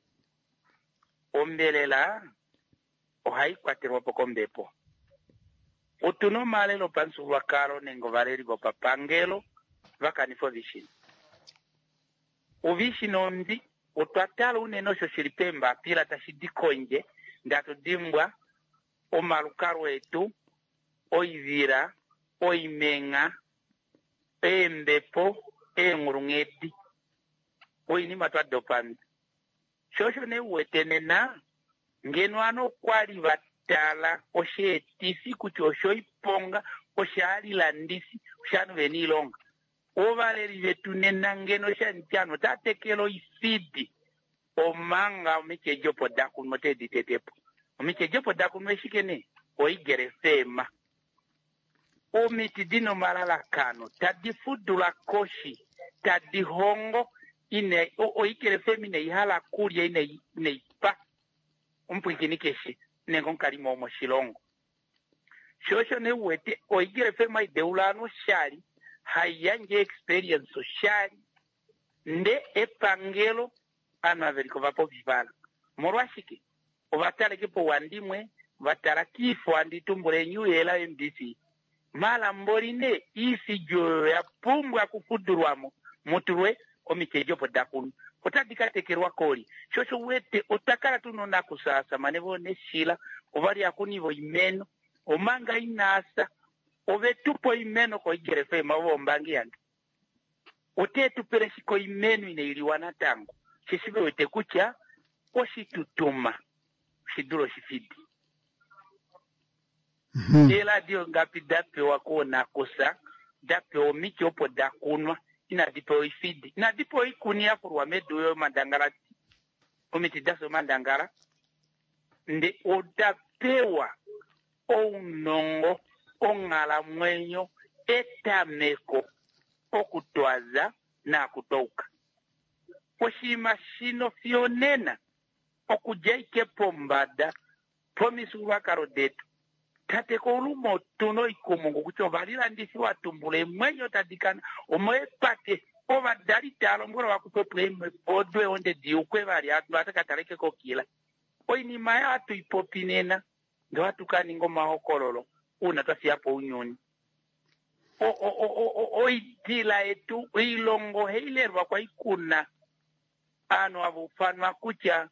ombelela ohaikwatiro poko mbepo utuno malelo pansu wakaro nengo valeri go papangelo vakanifo vishino uvishino ndi utwatalo uneno shoshilipemba pila tashidikonje ndatu dimbwa omalukaro etu oivira oimenga embepo engurungeti oini matwadopanda shosho ne wetenena ngenwano kwali batala oshetisi kuchosho iponga oshali landisi oshanu venilonga ovaleri vetunena ngeno shantiano tatekelo isidi omanga omichejopo daku motedi tetepo omichejopo daku meshikene oigere fema omiti dino malala kano tadi fudula koshi tadi hongo ine oigere femi ne ihala kuria ine ipa umpwikinikeshi nengon kalimo omo shilongo shosho ne wete oigere fema ideulano shali hayanje experience shali nde epangelo ana veriko vapo vivala morwashiki ovatale kipo wandimwe vatala kifo anditumbule nyuyela MDC mala mboline isi jo ya pumbu ya kufudurwamo muturwe omitejo podakunu otadika tekerwa koli shosho wete otakala tunona kusasa manevo neshila ovari akunivo imeno omanga inasa ovetupo imeno ko igerefe mawo mbangi yangu otetu pereshiko imeno ineiliwana tango shisibe wete kucha oshitutuma shiduro shifidi ela dio ngapi dape wako nakosa dape omicho opo dakunwa ina dipo ifidi ina dipo ikunia furwa meduyo mandangara omiti daso mandangara nde odapewa onongo ongala mwenyo etameko okutwaza na kutouka oshima shino fionena okujaike pombada pomisuwa karodetu tate ko ulumo tuno ikomongo kucho valila ndisi watumbule mwenyo tadikana omoe pate ova dari talo mbora wakupepwe podwe onde diukwe vali atu atakataleke kokila oini maya atu ipopinena ndo atukani ngoma hokololo una tasiapo unyoni oitila etu ilongo heilerwa kwa ikuna ano abufanwa kucha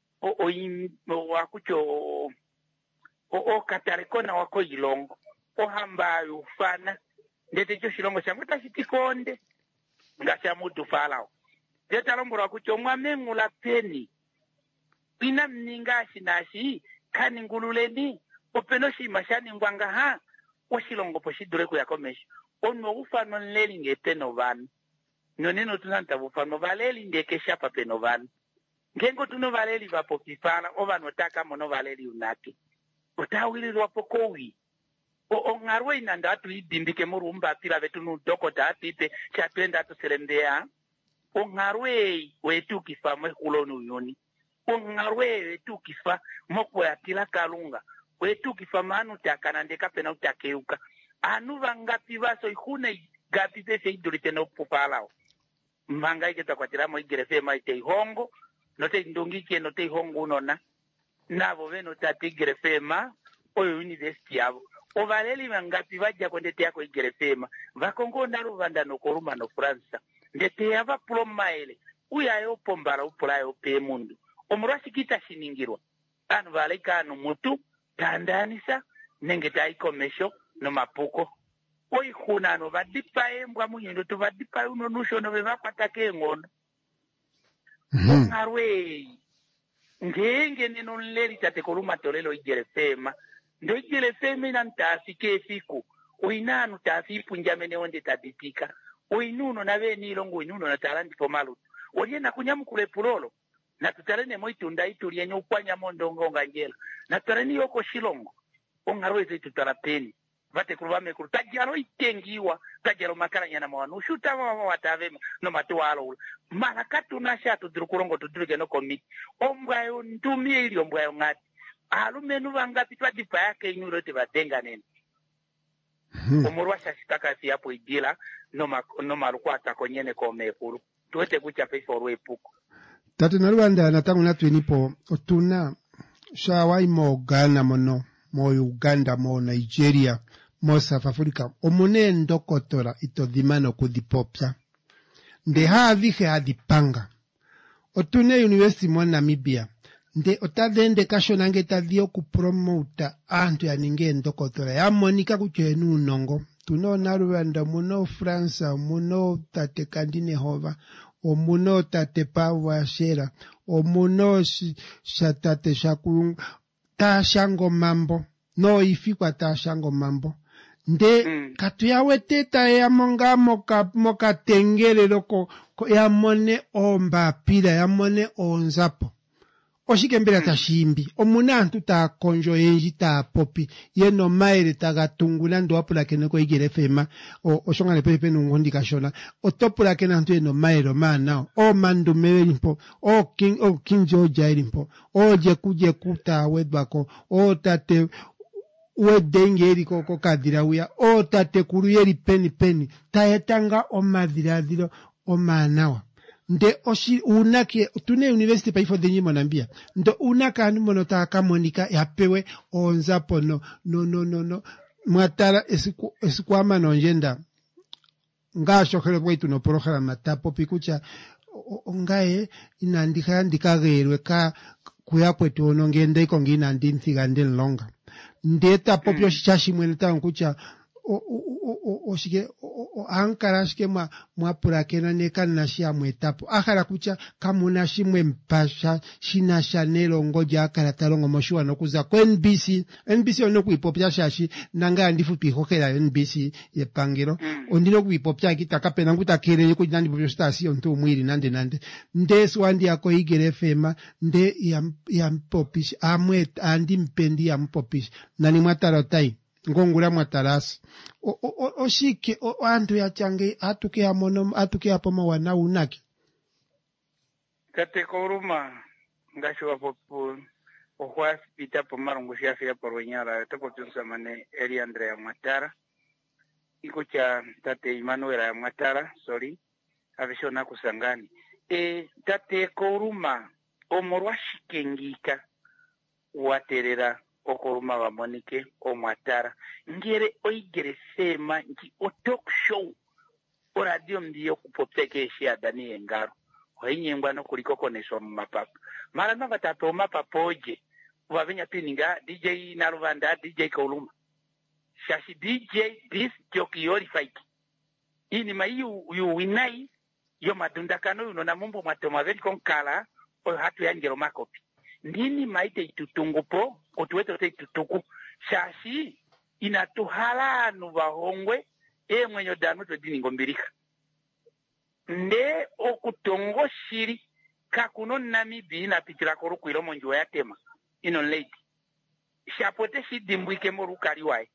wakucho katarekona wako ilongo ohamba ufana ndete cho shilongo changu tashitikonde ngasha mutu falao deta lombora wakucho mwamengu la peni ina mningashi nashi kani ngululeni openoshi mashani ngwanga ha oshilongo poshidureko yakomesho ono ufano nleli ngeteno vanu noneno tunanta bufano valeli ndekesha pape novanu ngengo tuno valeli vapopifala ovano taka mono valeli unake utawilirwa pokowi ongarwe inanda atu idimbike murumba atira vetu nudokota atipe chatwenda atuserembea ongarwe wetu kifa mwekulo nuyoni ongarwe wetu kifa mokwe atila kalunga wetu kifa manu takana ndeka pena utakeuka anu vangapi vaso ihune gapi pefe idurite no pupalao mbanga iketa kwa tiramo igerefe maite ihongo note ndungike note ihongo unona navo veno tati igerefe ma oyo university yavo ovaleli vangapi vaja kondete yako igerefe ma vakongo ndaro vanda no koruma no Fransa ndete yava ploma ele uyayo pombara upulayo pe mundu omurwasi kita shiningirwa anu valaika anu mutu tandanisa nenge taikomesho no mapuko oihuna no vadipa embwa muhindo to vadipa uno nusho no vevakwatake ngono ngarwe ngenge nino nleri tate koluma tolelo igerefema ndo igerefema inantasi kefiku oinanu tasi punjamene onde taditika oinuno na veni longo inuno na talandi pomalu oriena kunyamukule pulolo na tutarene moitunda itulie nyokwanya mondongo ngangela na tutareni yoko shilongo ongarwe zetu tarapeni vate kuruvame kuru tajalo itengiwa tajalo makala nyana mwanu shuta watavema no matualo malakatu nasha tudukurongo tudurike no komiti ombwayo ntumie ili ombwayo ngati alumenu vangapi twadipa yake inyuro te vatenga nene omurwasha shitaka si hapo idila no marukwata konyene komekuru tuwete kucha pesa orwepuko tate naruanda natangu natwenipo otuna shawai mo Ghana mono mo Uganda mo Nigeria mo South Africa omune ndokotora itodhimano kudipopya nde haavike hadipanga otune university mo Namibia nde otadende kasho nange tadio kupromota antu yaninge ndokotora ya monika kuchenu unongo tuno naruanda muno Fransa muno tate Kandine Hova omuno tate Pawa Shera omuno shatate Shakunga tashango mambo no ifikwa tashango mambo nde katuyawe teta ya monga moka tengele loko ya mone omba pila ya mone onzapo oshikembera tashimbi omunantu ta konjo enji ta popi yeno maere tagatungula ndo apula keneko igere fema oshongane pepe nungondi kashona otopula kenantu yeno maere manao o mandu melimpo o king George ilimpo o je kuta wedbako o tate wedenge eriko ko kadira uya o tate kuru yeri peni tayetanga o madhiradhiro o manawa nde oshi unake tune university pa ifo denyi monambia ndo unaka anu monotaka monika yapewe onzapo no mwatara esikwama nonjenda ngasho khere kwetu no program matapo pikucha ongae inandika gerwe ka kuya kwetu onongenda iko ngina ndintiga longa ndeta popyo shichashi mweneta nkucha oshike ankara shike mwa purakena neka nashia mwetapo akara kucha kamuna shimwe mpasha shina shanelo ngoja akara talongo moshuwa nokuza kwa NBC ono kuipopya shashi nanga ndifupi hokera NBC yepangiro ondino kuipopya kitaka pena nguta kere yuko jandi popyo stasi onto mwiri nande ndesu wandi yako igere fema nde ya mpopish amwet andi mpendi ya mpopish nani mwatarotai ngongula mwatarasi oshike antu ya change atuke amono atuke apoma wana unaki tate koruma ngasho wapopu ohwa pita pomarungu shafi ya porwenyara topo tunsa mane Eli Andrea Mwatara iko cha tate Emmanuel ya Mwatara sorry avishona kusangani tate koruma omorwa shikengika waterera okoruma wa monike o Mwatara ngere oigere sema nki o talk show o radio ndiyo kupopeke shia dani engaro oinyengwa no kuliko koneswa mapapa mara nanga tato mapapa oje wavenya pininga DJ Naruvanda DJ Koluma shashi DJ this joki yori fight ini mayu yu winai yo madunda kano yuno na mumbu matoma veri konkala o hatu yangero makopi ndini maite itutungupo otuweto te itutuku shashi inatuhala nuvahongwe mwenyo danu to dini ngombirika nde okutongo shiri kakuno Namibi na pitira koruku ilo monjwa ya tema ino lady shapote shidimbwike morukari wae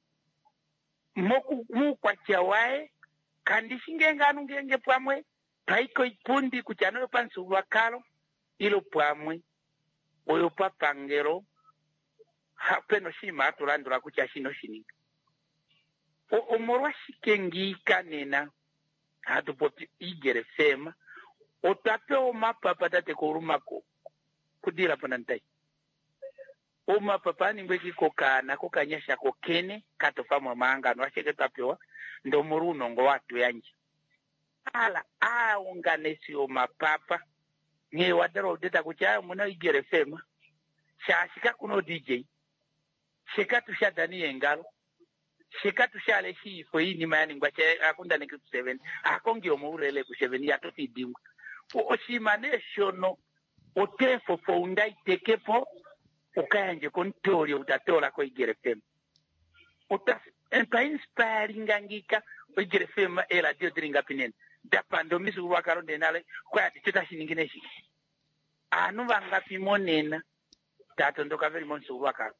moku kwa chawae kandishingenga ngenge pamwe paiko ipundi kuchano pansu wakalo ilo pamwe oyo papangero hapeno shima atulandura kucha shino shini omorwa shikengika nena hatu poti igere fema otape omapapa tate korumako kudira panantai omapapa ningweki kokana kokanyasha kokene katofamwa mangano asheke tapewa ndo moru nongo watu yanji ala unganesi omapapa nge wadaro deta kucha muna igere fema shashika kuno DJ shika tushadani engalo shika tushale shifo hii ni mayani ngwache akunda nekitu 7 akongi omurele ku 7 ya toti dimwa oshimane shono otefo fo undai tekepo ukayanje kontori utatola ko igere fema inspiring ngika igere fema era dio dringa pinen dapando misu wakaro denale kwa tita shiningine shi anu vanga pimonena tato ndoka veri monsu wakaro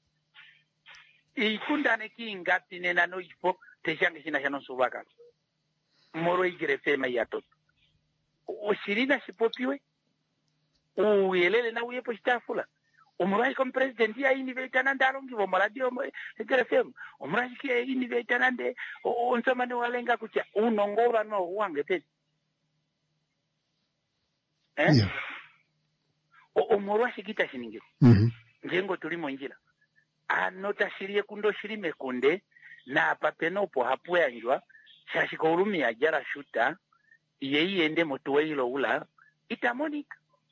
ikundane kinga pinena no ipo teshange shina shano su wakaro moro igere fema yato oshirina sipopiwe uyelele na uyepo stafula umurai kom president ya inivitana ndarongi wo radio igere fema umurai ki inivitana nde onsomane walenga kucha unongora no uwange pe yeah. Omorwa shikita shiningiro njengo tulimo njira anota shirie kundo shirime kunde na papenopo hapo yanjwa shashiko urumi ya jara shuta yeyende motuwe ilo ula itamonika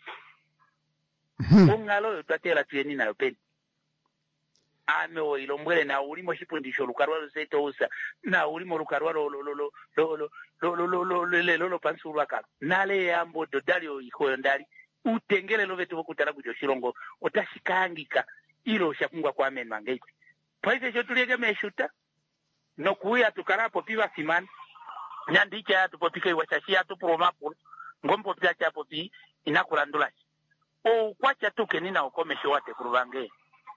ungalo yotatela tuyeni na yopeni ame o ilo mwele na ulimo shipundisho lukarwa luseto usa na ulimo lukarwa lo pansu wakalo nale yambo dodali ikoyo ndali utengele lovetu wokutara kujo shirongo otashikangika ilo shakungwa kwa amen mangeiti paise shotulege meshuta no kuya tukarapo piva simani nyandicha ya tupopika iwachashi ya tupromapu ngompo pia cha popi inakurandulashi o kwacha tuke nina okomesho wate kurubange.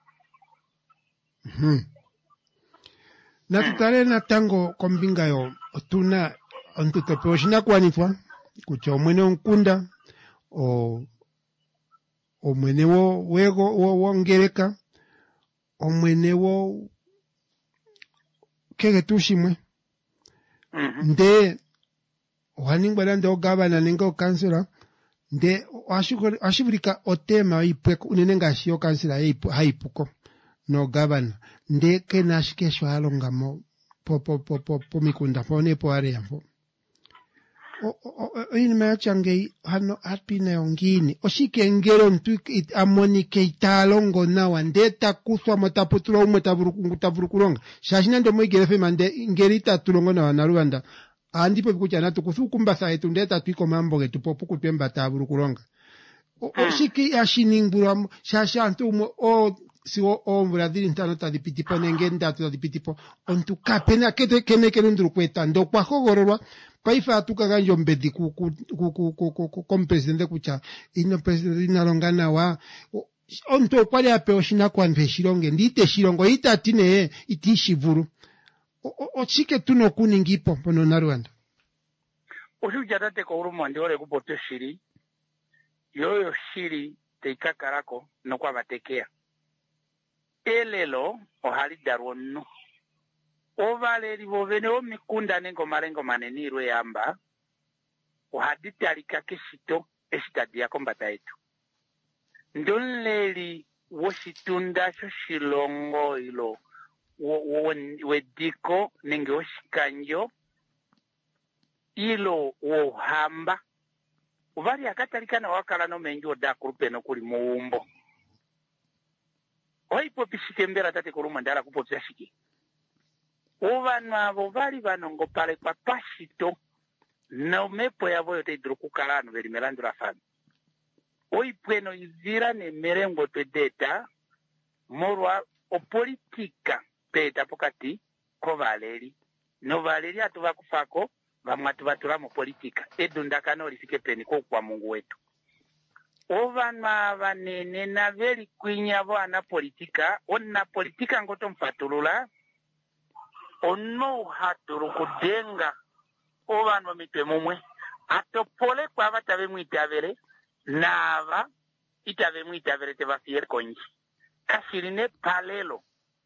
Na tutale na tango kombinga yo tuna ontutope oshina kwanitwa kucha omwene onkunda omwene wego wongereka omwene wo kege tushimwe nde waningwa nande ogavana nenge okansela nde ashibulika otema ipweko unene ngashi okansela haipuko no gavana nde kena ashikesho alongamo po mikunda pone po area po inima yachange hano atpine ongini oshike ngero mtu amonike italongo nawa ndeta kuswa motaputula umwe tavuru kulonga shashina ndo moigerefe mande ngeri tatulongo nawa na Rwanda andipo bikucha natu kusukumba sa etu ndeta twiko mambo getu popuku twemba tavuru kulonga oshike yashiningura shashantu umwe siwo omvradiri ntano tadipitipo nenge ndatu tadipitipo ontu kapena kene nduru kweta ndo kwa hogororwa paifa atukaganjo mbedi kom presidente kucha ino presidente inalongana wa onto kwali ape oshina kwanve shironge ndite shirongo itatine iti shivuru ochike tuno kuningipo pono na Rwanda usuja tate ko urumo ndiore kupote shiri yoyo shiri teikakarako no kwa batekea elelo ohali darwonu ovaleri vovene omikunda nengo marengo manenirwe yamba ohaditalika kishito eshitadia kombata yetu ndonleri woshitunda shoshilongo ilo wediko nenge oshikanjo ilo wohamba uvari akatalika na wakala no menjo da kurupe no kuli muumbo oipo pisikembera tate kuruma ndala kupotsa shiki ovanhu avo vari vanongo pale papashito no mepo yavo yote idrukukala vanhu verimelandura fami oipweno izira nemerengo twedeta morwa opolitika peta pokati kovaleri no valeri atuva kufako vamwe atuvatura mupolitika edundakano olifike peni kwa Mungu wetu ovanhu ava nene na veri kwinyavo ana politika onna politika ngoto mfatulula ono haturu kudenga ovanhu mitwe mumwe atopole kwa vatave mwitavere nava itave mwitavere tevafiere konji kashirine palelo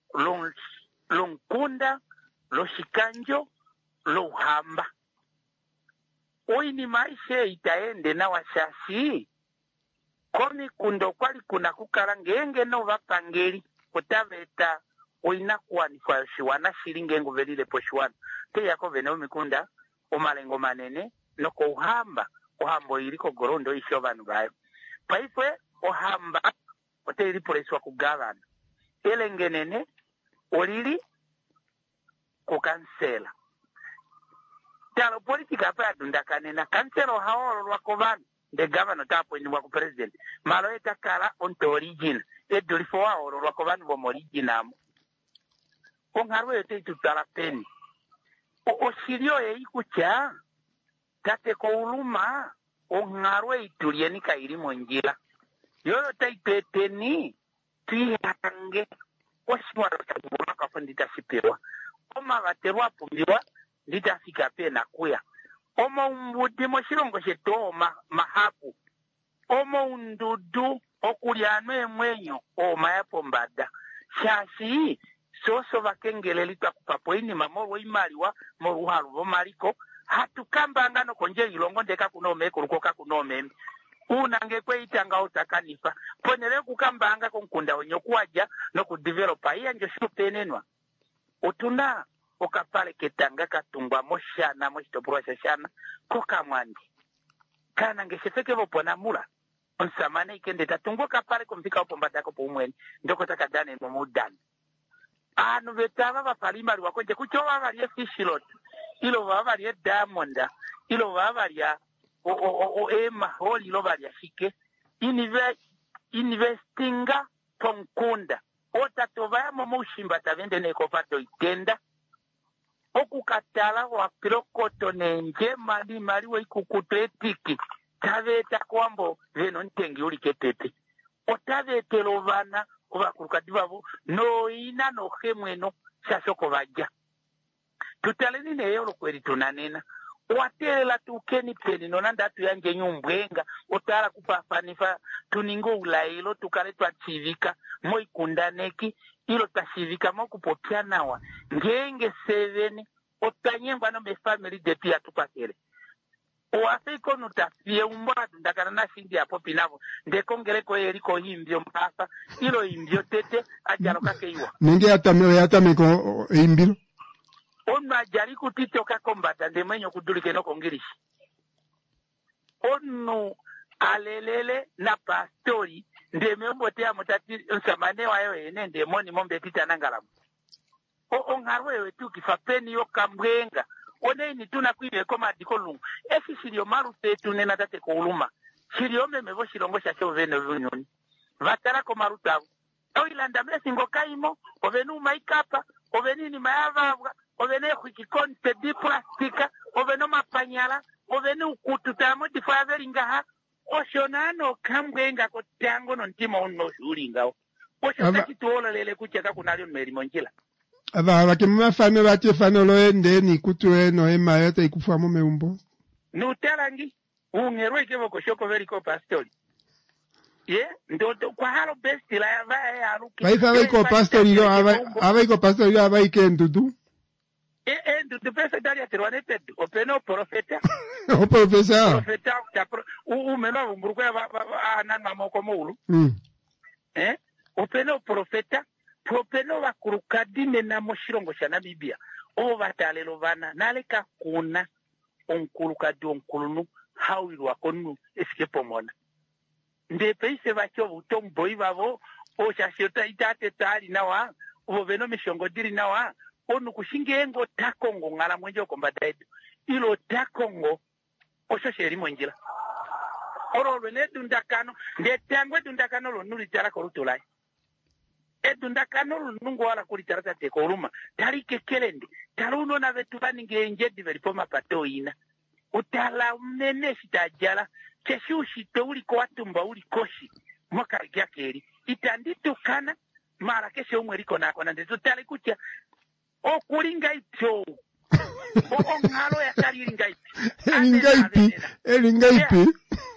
lonkunda loshikanjo lohamba oini maisha itaende na washashi komi kundo kwali kuna kukala ngenge no vapangeli kutaveta oina kuwanifwa shiwana shilinge nguvelile po shiwana te yako vene mikunda omalengo manene noko uhamba ohambo iliko gorondo isho vanhu bayo paifwe ohamba ote iliporeswa kugavana elengenene olili kukansela talo politika apa yadundakane na kansela haolo lwako vanhu the governor tapo ni wako president malo etakala onto origin edolifo haolo lwako vanhu bomo originam ongarwe yote itutala peni oshirio eikucha tate ko uluma ongarwe itulieni kairi monjila yoyo taipeteni tuihange osimwalo takubona kafundita sipewa oma vaterwa pumbiwa nditafika pena kuya omo umbuti moshilongo shetu mahapu omo undudu okulyano emwenyo oma yapombada shashi soso vakengeleli twakupapo inima morwo imaliwa moruhalu vomaliko hatukambanga no konje ilongo ndeka kunome kurukoka kunome unange kweitanga utakanifa ponele kukambanga konkunda onyokuwaja no kudevelopa iya njo shitenenwa utuna okapale ketanga katungwa moshana moshitopurwa shashana koka mwandi kana ngeshefeke vopona mula onsamane ikende tatungwa kapale kumfika opombadako pomweni ndoko takadane momudani anu vetava vapalima liwakonje kucho vavalie fishilot ilo vavalie diamonda ilo vavalia ema holi ilo valia shike investinga tonkunda otatovaya momo ushimba tavende nekopato itenda okukatala wa pilokoto nenje mali we ikukuto etiki tabeta kwambo veno ntengi uli ketete otabete lovana obakulukadi babo no ina no khemweno sasoko bajja tutaleni neyo lokweri tunanena watela tukeni peni nonanda tuyanje nyumbwenga otala kupafanifa tuningo ulailo tukaletwa chivika moikundaneki ilo tashivika mokupopya nawa ngenge 7 otanyengwa no me family de pia tupakele oafiko nutafie umbadu ndakana na shindi hapo pinavo ndekongereko yeriko himbio mpasa ilo himbio tete ajalo kake iwa nenge atameko himbio onu ajali kutitoka kombata ndemenyo kudulike no kongirishi onu alelele na pastori ndemembotea mutati nsamane wayo ene ndemoni mombe tita nangalamu ongarwewe tukifapeni yo kambwenga oneni tunakwibe koma dikolungu esi sirio marute tunena tate kuluma sirio memevo sirongo shasho vene vunyoni vatara ko marutavu oilanda mesingo kaimo ovenu maikapa ovenini mayavavwa ovene khwikikonte di plastika oveno mapanyala ovene ukututamo difaveringaha oshonano kambwenga ko tango no ntimo onno shulingawo oshakituola lele kucheka kunalyo merimo njila abakemma fame batefanolo endeni kutwe no emayete ikufamo meumbo nutalangi ungerwe kevo koshoko veriko pastori ndo kwa halo best la yava aruki baifa ko pastori yo abaiko pastori yo abaike ndudu ndudu pesa dalia terwane pedu openo profeta o profesa umeno umburuko anana moko mulu openo profeta propeno bakurukadine na moshirongo sha Namibia o batalelo bana naleka kuna onkulukadi onkulunu hawirwa konu eskepo nde peise bacho butomboi babo o shashota itate tali nawa o beno mishongo diri nawa onu kushingengo takongo ngala mwenjo kombadaido ilo takongo osho sheri mwenjila oro lwene dundakano nde tangwe dundakano lo nuli tala korutulai edundakano lunungo wala kulitarata tekoruma talike kelende taluno na vetu baninge njedi veripoma patoina utala mnene sitajala keshushi teuli kwa watumba uli koshi mwaka gyakeri itanditukana mara keshe umweriko nako na ndezo tali kucha okulinga ito ngalo ya kali elinga ipi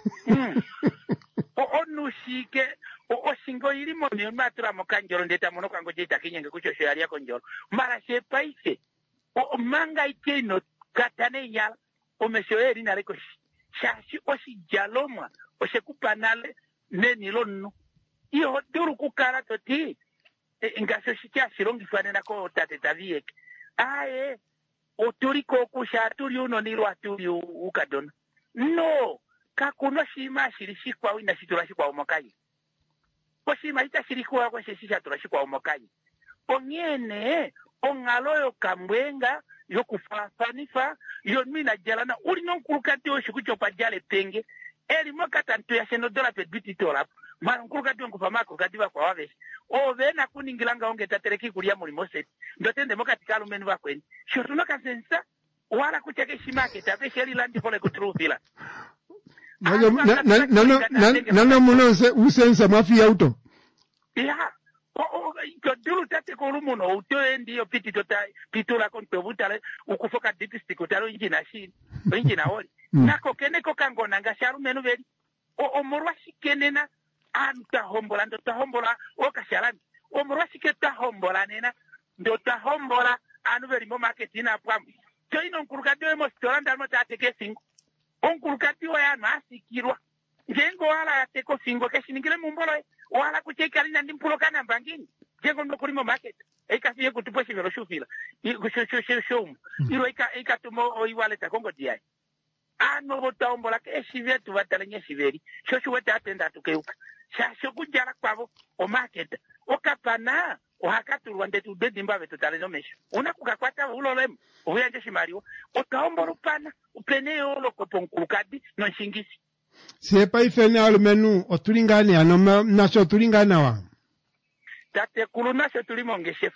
onushike oshingo ilimo ni matura mokanjoro ndeta mono kango jeta kinyenge kuchosho yali yako njoro mara shepaise manga ikeno katane nyala omeshoeri na leko shashi oshi jaloma oshekupanale neni lonno iyo duru kukara toti ngasho shikia shirongi fanena ko tate tavieke ae oturiko kusha turi uno nilo aturi ukadona no kakuno shima shirishikwa wina shiturashikwa umokai oshima itashirikwa kwa shisha turashikwa umokai ongene ongaloyo kambwenga yokufafanifa yonmina jalana uli nonkulukati oshikuchopa jale penge eli mwakata ntu ya $100 pedbiti torap mara nkulukati onkufamako kadiva kwa waveshi ovena kuningilanga onge tatereki kulia mulimoseti ndotende mwakati kalumeni wakweni shotunoka sensa wala kuchake shimake tapeshi eli landi fole kutrufila nano munose usensa mafi auto ya dulu tate kolumuno utoe ndiyo piti pitula konto butale ukufoka dipstick utalo injina shini injina oli nako keneko kangona ngasharu menu beli omorwa shikenena anta hombola ndo tahombola okashalani omorwa shiketa hombola nena ndo tahombola anu beli mo market ina pam to ino nkurukadi mo storanda mo tateke singo onkurukadi wa ya masikirwa ngengo wala yateko singo keshiningile mumbolo wala kucheka lina ndimpulo kana mbangini jengo ndo kulimo market ekasiye kutupo shivelo shufila shomu iro ikatumo oiwaleta kongo diai ano botaombola ke shivetu batalenye shiveri shoshu wete atenda atukeuka shasho kujala kwabo o market okapana ohakatulwa ndetu dedimba betu taleno mesho unakukakwata ulolemo uyanje shimaliwa otaombola upana upeneo lokopo nkulukadi no nshingisi sepa ifene alumenu otulingane ano nasho tulingana wa tate kulunasho tulimongeshefa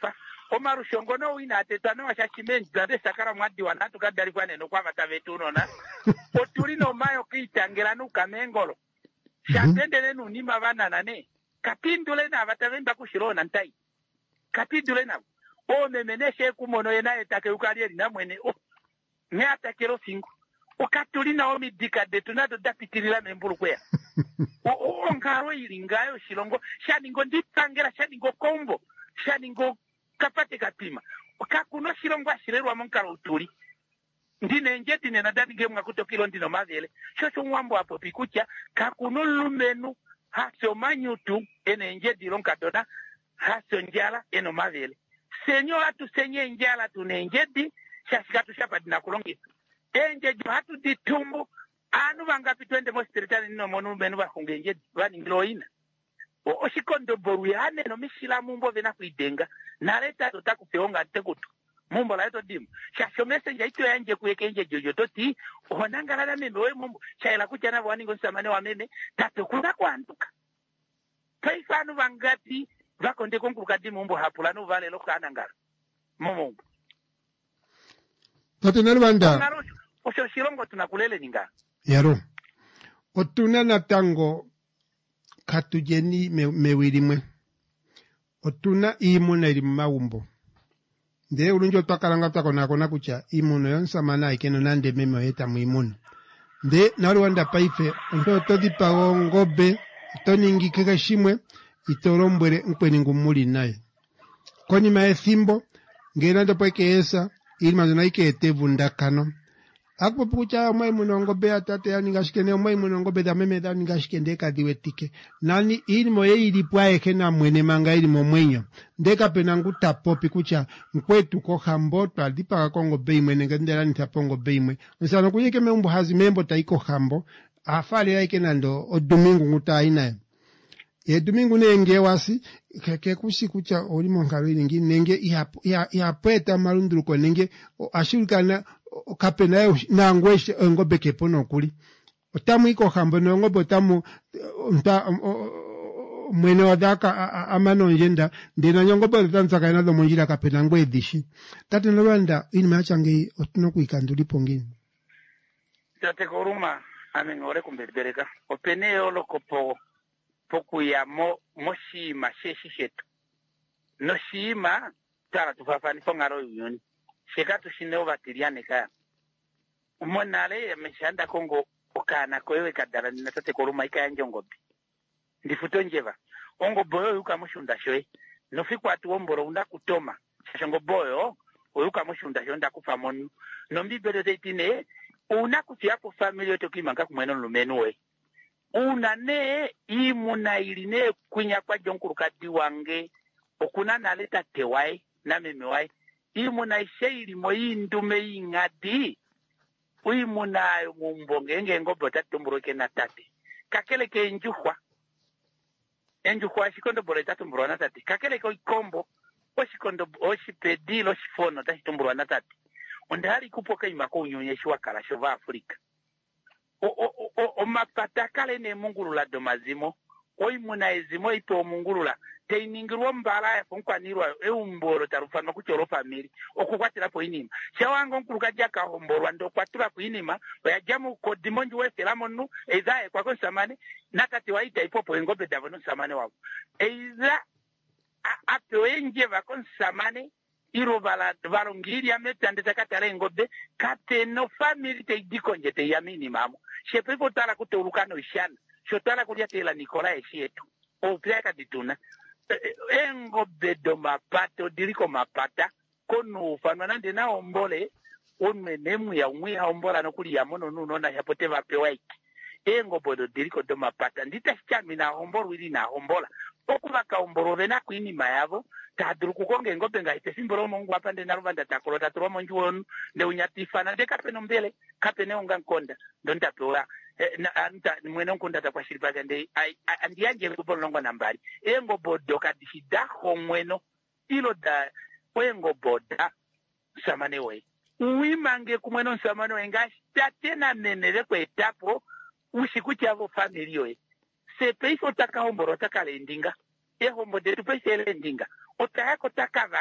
Omaru shongono wina atetano washachimenji zade sakara mwadi wanatu kadari kwa neno kwa matavetuno na otulino mayo kitangira nuka mengolo shatende nenu nima vana nane kapindule na vatavemba kushirona ntai kapindule na o memeneshe kumono yenaye take ukalieri na mwene o ne atakero singu okatulina omidika detunato dapitirira membulu kwea o ngaro ilingayo shilongo shaningo nditangira shaningo kombo shaningo kapate kapima kakuno shilongo ashirerwa monkaro utuli ndine njeti nena dadi ngemwa kutokilo ndino mavele shosho mwambo hapo pikucha kakuno lumenu haso manyutu ene njeti lonkadona haso njala eno mavele senyo hatu senye njala tunenjeti shashikatu shapati na kulongi enje hatu ditumbu anu vangapi twende mosiritani nino monu menu vakungenjeti vani ngiloina oshikondo boru yane no mishila mumbo vena kuidenga nareta totakufeonga tekutu mumbo la eto dimu shasho messenger ito yanje kuyekenje jojo toti onangalala meme we mumbo shaila kuchana waningo nsamane wa meme tato kuna kwanduka paifanu vangapi vakonde konkuruka di mumbo hapula no vale lokana ngala mumbo Tatu nalibanda osho shilongo tunakulele ninga yaro otuna na tango katujeni mewirimwe otuna imuna iri mawumbo nde ulunjo twakalanga twakona kucha imuno yonsamana ikeno nande meme oyeta muimuna nde nalwanda paife onto todipago ngobe toningikeka shimwe itolombwele nkweningu muli naye konima ethimbo ngena ndopweke esa ilima ike etevu ndakano akpo pukucha omai munongobe atate yaningashikene omai munongobe da meme da ningashikende kadiwetike nani ilimo ye ilipwa ekena mwene manga ilimo mwenyo ndeka penangu tapo pikucha nkwetu ko hambo twalipa kongo beimwe ngendela nitapongo beimwe nsano kuyeke membo hazi membo taiko hambo afale yake nando odomingu ngutaina domingo nenge wasi ke kushikucha olimo ngalo ilingi nenge yapeta malundruko nenge ashulkana kapena na ngweshe ngobe kepono kuli otamu iko hambo no ngobe otamu mwene wadaka amano njenda ndina nyongobe tanzaka inazo monjira kapena ngwe dishi tate nolanda ini machange otino kuikandulipo ngini tate koruma amengore kumberbereka opene yolo kopo poku ya moshima sheshi shetu no shima tara tufafani fongaro yuni shekatu shineo vatiriane kaya umonale ya meshanda kongo okana koewe kadara nina tate koruma ika ya njongobi ndifuto njeva ongo boyo yuka mushunda shoe nofikwa atu omboro unda kutoma shongo boyo oyuka mushunda shoe nda kufa monu nombi bedo teitine una kufia ku family yote kimanga kumweno lumenu we una ne imuna iline kunya kwa jonkurukati wange okuna naleta tewai na memewai imuna isheili moyindume ingati uimuna mumbonge ngobo tatumbroke na tati kakele ke enjuhwa shikondo bore tatumbro na tati kakele ko ikombo oshikondo oshipedilo shifono tatumbro na tati ondali kupoka imako unyonyeshwa kala shova Afrika o mapatakale ne mungulula domazimo oimuna ezimo ipo mungulula teiningirwa mbala ya fonkwanirwa eumboro tarufana kuchoro family okukwatira po inima shawango nkuruka jaka homborwa ndo kwatura po inima yajamu kodimonji weselamonu ezae kwa konsamane nakati waita ipopo engobe davono samane wabo eiza apewenje vakonsamane iro valongiri ametande takatare ngobe kateno family te dikonje te yamini mamo shepepo tala kuteurukano ishana shotala kulia tela Nikola eshietu opiaka dituna engobe do mapato diriko mapata kono fanwa nande na ombole onmenemu ya umwiha ombola nokuli ya mono nuno na yapote vapewaiki engobe do diriko do mapata ndita shami na ombolo ili na ombola okubaka ombolo vena kuini mayavo taduru kukonge ngobe ngaite simbolo mongu apande na rubanda takolo taturo monju wonu ne unyatifana de kapeno mbele kapene onga nkonda ndonda pewa anta mwene nkunda takwashiripa kande andiyanje kubolo longo nambari engo bodo kadishida homweno ilo da wengo boda samane we uimange kumweno samane we ngashita tena nenele kwa etapo ushikuti avo family we sepeifo otaka homboro otaka lendinga ehombo detu pese lendinga otaka kotaka vaka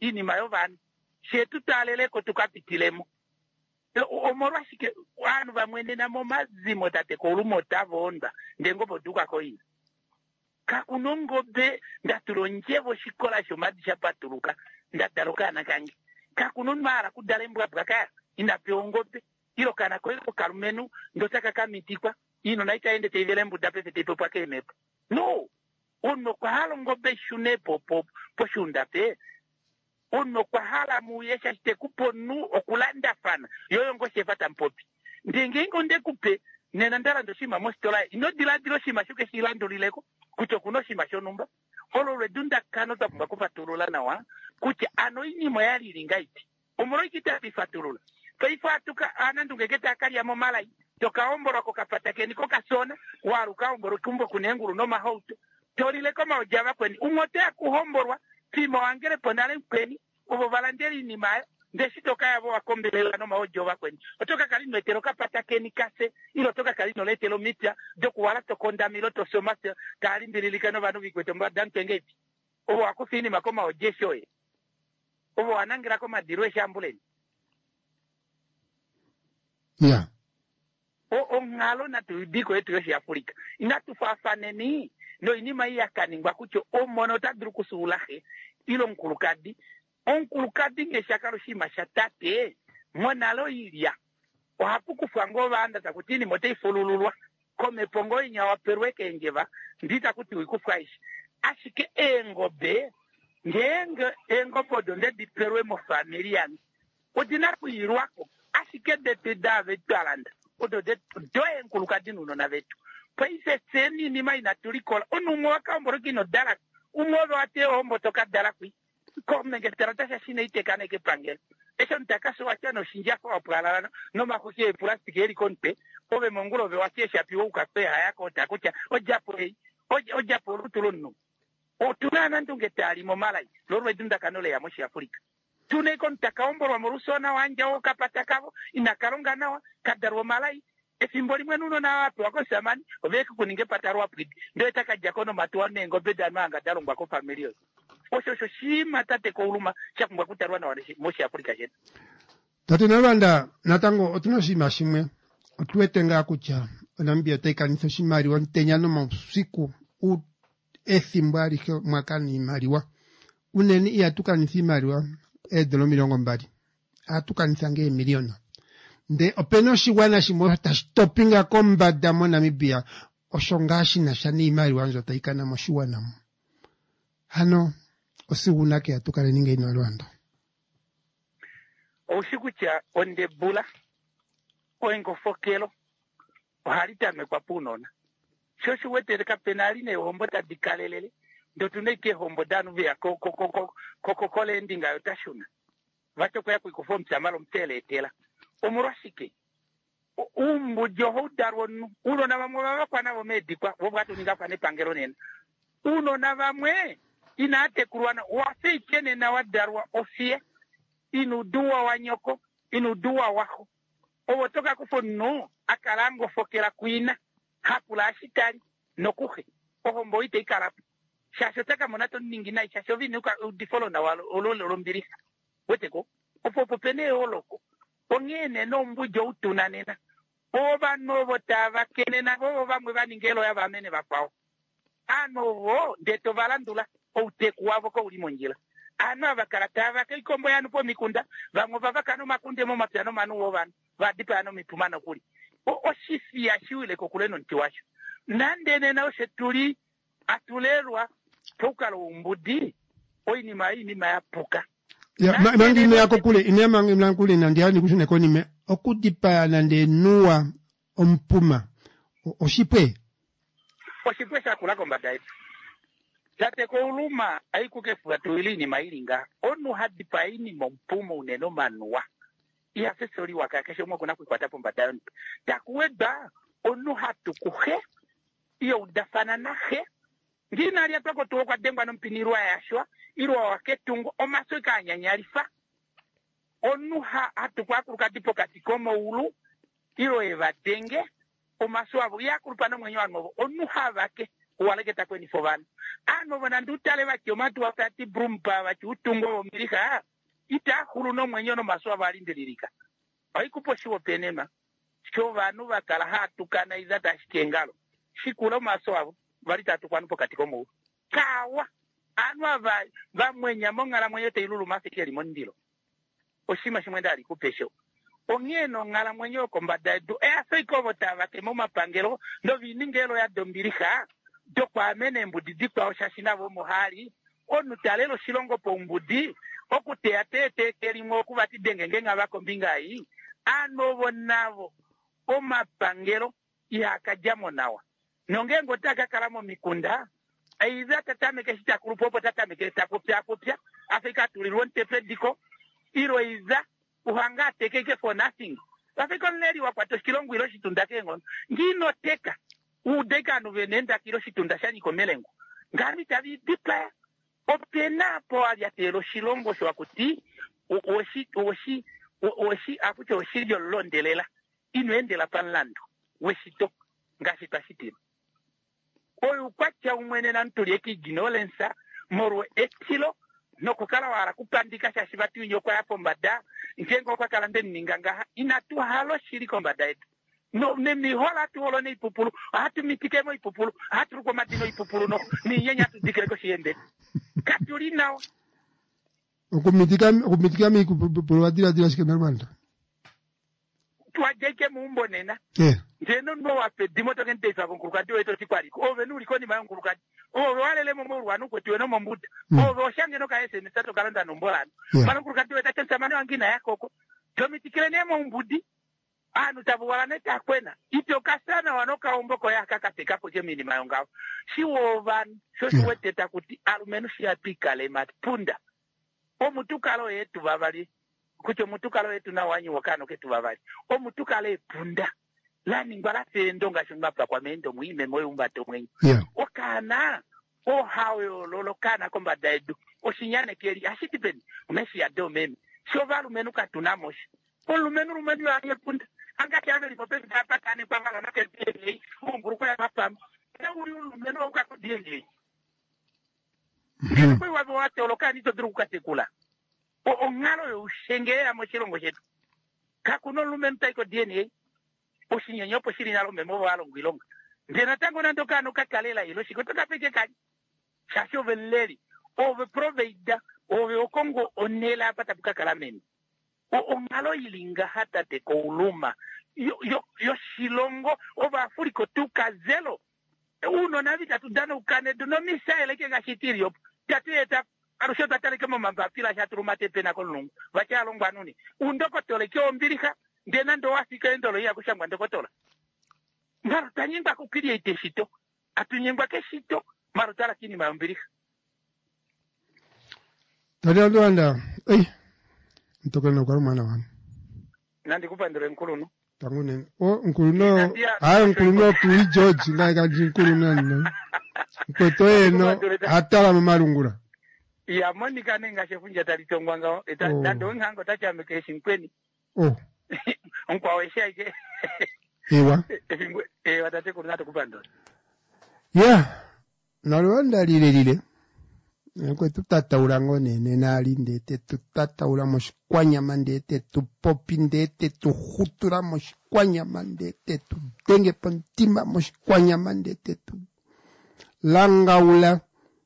ini mayovani shetu taleleko tukapitilemo omorwashike wanu vamwene namo mazimo tate kolumo tavonda ndengopo dukako ina kakunongobe ndatulonjevo shikola shomadi shapatuluka ndatalukana kangi kakunonmara kudalembwa bwakaya inapyongobe ilo kana kweko kalumenu ndotaka kamitikwa ino naitaende teivelembu dapepe tepo pake mepo no ono kwa halo ngobe shune po shunda pe ono kwa hala muyesha shite kuponu okulanda fana yoyo ngo shefata mpopi ndengengo ndekupe nena ndala ndoshima mostola inodiladilo shima shuke shilando lileko kucho kuno shima shonumba holo redunda kano takumba kufatulula nawa kuche ano inimo yali lingaiti umuro ikita bifatulula kaifatuka anandungeketa akali ya momalai tokaombora kokapatake niko kasona waru kaomboro kumbo kunenguru no mahauto torile koma ojava kweni umotea kuhomborwa timo wangere ponale kweni ubo valanderi ni mayo ndeshito kaya bo akombelela no maojova kweni otoka kalino etero kapatake ni kase ilo toka kalino letelo mitya doku wala tokonda miloto somasa kalimbililika no vanu bikweto mba dantengeti ubo akufini makoma ojeshoe ubo anangira koma dirwe shambuleni yeah o ngalo na tudiko etu yoshi Afrika inatufafaneni no inima iya kaningwa kucho o monota drukusulahe ilo nkulukadi onkulukadi ngeshakalo shima shatate monalo ilia o hapuku fango banda takutini mote ifulululwa kome pongo inya waperweke njeva ndita kuti wikufaishi ashike engobe engopodo nde diperwe mo familiani odina kuirwako ashike de dave talanda odo de doe nkulukadi nuno na vetu paise seni ni mai naturikola onu mwaka mborokino dala umodo ate ombo toka dala kui comme ngeterata shine itekane ke pangel eso ntakaso wacha no shinja kwa plana no makusie plastic eri konpe ove mongulo ve wacha shapi ukape hayako takucha ojapo rutulunno o tunana ndungetali mo malai lorwe dunda kanole ya moshi Afrika tune kontaka omboro morusona wanja okapata kavo inakaronga nawa kadarwa malai esimboli mwenuno na watu wako samani oveke kuninge patarwa pidi ndio etaka jakono matuwa nengo beda manga darungwa ko familia osho shima tate ko uluma chakumba kutarwa na wale moshi Afrika jetu tate nalanda natango otunoshima shimwe otuetenga kucha onambia taikanisa shimari wontenya no mausiku u ethimbali mwakani mariwa uneni iyatukanisa imariwa edolo 20 atukanisa nge miliona nde openo shiwana shimo tastopinga kombada mo Namibia oshongashi na shani imari wanzo taikana mo shiwana mo hano osiguna ke atukale ninge ino Rwanda osikucha onde bula oengo fokelo ohalita mekwa punona shoshi wete ka penali ne hombo tadikalelele ndo tuneke hombo danu vya kole ndinga yotashuna vacho kwa kuifom chamalo mtele etela omurashike umbu joho darwon uno na vamwe vakwa navo medikwa vobwatu ninga kwa nepangero nena uno na vamwe inate kurwana wase ikene na wadarwa ofie inuduwa wanyoko inuduwa waho owotoka kufo no akalango fokera kuina hapula ashitari nokuhe ohombo ite ikarapu shashotaka monato ningina shashovi nuka udifolo na walo ololo mbirisa weteko opopo pene oloko ongene no mbujo utunanena oba novo tava kenena oba mwe baningelo ya bamene bakwao anovo ndeto valandula outeku wavo ko uli monjila ano abakaratava ke ikombo yanu po mikunda bamwe bavakano makunde mo mapyano manu wobana vadipa ano mipumano kuli oshifi ya shiwile ko kuleno ntiwasho nandene na oshetuli atulerwa tukalo umbudi oini maini mayapuka ya mangine yako kule inema ngimlankule nandiani kusune konime okudipa nande nuwa ompuma oshipwe shakula kombadai tate ko uluma aikukefuga tuilini mailinga onu hadipa ini mompuma uneno manuwa iya sesori wakakesho mwa kuna kuikwata pombadai takuweda onu hatukuhe iyo udafana nahe ngina alia toko tuwo kwa dengwa nompinirwa ya shwa irwa waketungo omaso ikanyanyarifa onuha hatukwa kurukatipo katikomo ulu iro eva denge omaso abo ya kurupana mwenye wanovo onuha vake uwaleketa kweni fovana ano bona ndutale vakiomatu wakati brumpa vachiutungo omilika ita hulu no mwenyo no maswa valindelilika waikuposhiwo penema sho vanu vakala hatukana izata shikengalo shikulo maswa valitatukwanu katiko mu kawa anwa vamwenya mongala mwenye teilulu mafikeli mondilo oshima shimwenda alikupesho ongeno ngala mwenye okombada edu aso votava kemo mapangelo ndo viningelo ya dombilika do kwa mene mbudidi kwa oshashinavo muhali onu talelo shilongo po mbudi okuteatete kelimo okuvati dengenge ngavako mbingai anovo navo omapangelo yakajamo nawa nongengo taka kalamo mikunda aiza tatameke shitakulupopo tatameke takupya Afrika tulirwon tepediko iro iza uhanga tekeke for nothing Afrika nleri wakwato shilongo ilo shitunda kengon ngino teka udeka no venenda kilo shitunda shani komelengo ngani tavi dipa opena po avyatelo shilongo shwakuti oshi akuche oshilyo londelela inoendela panlando weshito ngashita shitiro oyu kwacha umwene na ntuliyeki ignolensa morwe etilo nokukala wala kupandika shashibatu nyoko yapo mbada njengo kwa kalande ninganga inatu halo shiriko mbada etu no nemi hola tu holo ne ipupulu hatu mitikemo ipupulu hatu ruko matino ipupulu no ni yenya tu dikreko shiende katuli nao ukumitika mi ipupulu wadila shikemermanda tuwajeke muumbo nena njeno nmo wape dimoto kentesa konkurukati weto sikwariko ove nuli koni mayo nkurukati ove walele momoru wanu kwetu eno mombuta ove oshange no kaese misato kalanda nombolano mano nkurukati weta tensa mane wangina ya koko tomitikile nemo umbudi anu tabu wala neta kwena ito kasana wanoka umboko ya kakateka po jemini mayo ngao shiwo van shoshi weteta kuti alumenu shiapika le matpunda omutukalo yetu babali kucho mutukalo yetu na wanyi wakano ketu babali omutukalo epunda lani ngwala sendo ngashungapla kwa mendo muime moyo umbato mwenye okana hawe lolokana komba daidu oshinyane keri ashitipeni umeshi ya do memi shova lumenu katunamoshi olumenu lumenu ya yepunda angati ave lipopezi hapatane kwa ngala nake DNA umburuko ya mapamu na uli lumenu ukako DNA kwa wabu wate olokani to duru kukatekula ongalo yo ushenge ya moshilongo shetu kakuno lumenu taiko DNA oshinyenyopo shiri nalo memo walo ngwilonga ndena tango nandoka no kakalela ilo shikotoka peke kani shasho veleri ove provider ove okongo onela pata bukakala meni ongalo ilinga hata te ko uluma yo shilongo ova Afrika tuka zelo uno navita tudano ukane do no misaele ke gashitiri yo tateta arusho tatale kama mambapila shaturumate pena kolungu vacha longwa nuni undoko tole kyo mbirika ndena ndo wasika endolo ya kushangwa ndokotola maruta nyingwa kukiria iteshito atunyingwa keshito maruta lakini maambirika tadalo anda ntokana kwa mwana wana nandi kupandire nkuluno tangune nkuluno nkuluno kuli George ngaika nkuluno no mkoto eno atala mamalungura ya monika nenga shefunja talitongwanga nando ngango tacha mekeshi kweni onkwa wesha ike watate kunato kupando nalonda lile kwe tutataula ngonene nali ndete tutataula moshikwanya mandete tupopi ndete tuhutura moshikwanya mandete tudenge pontima moshikwanya mandete tu langaula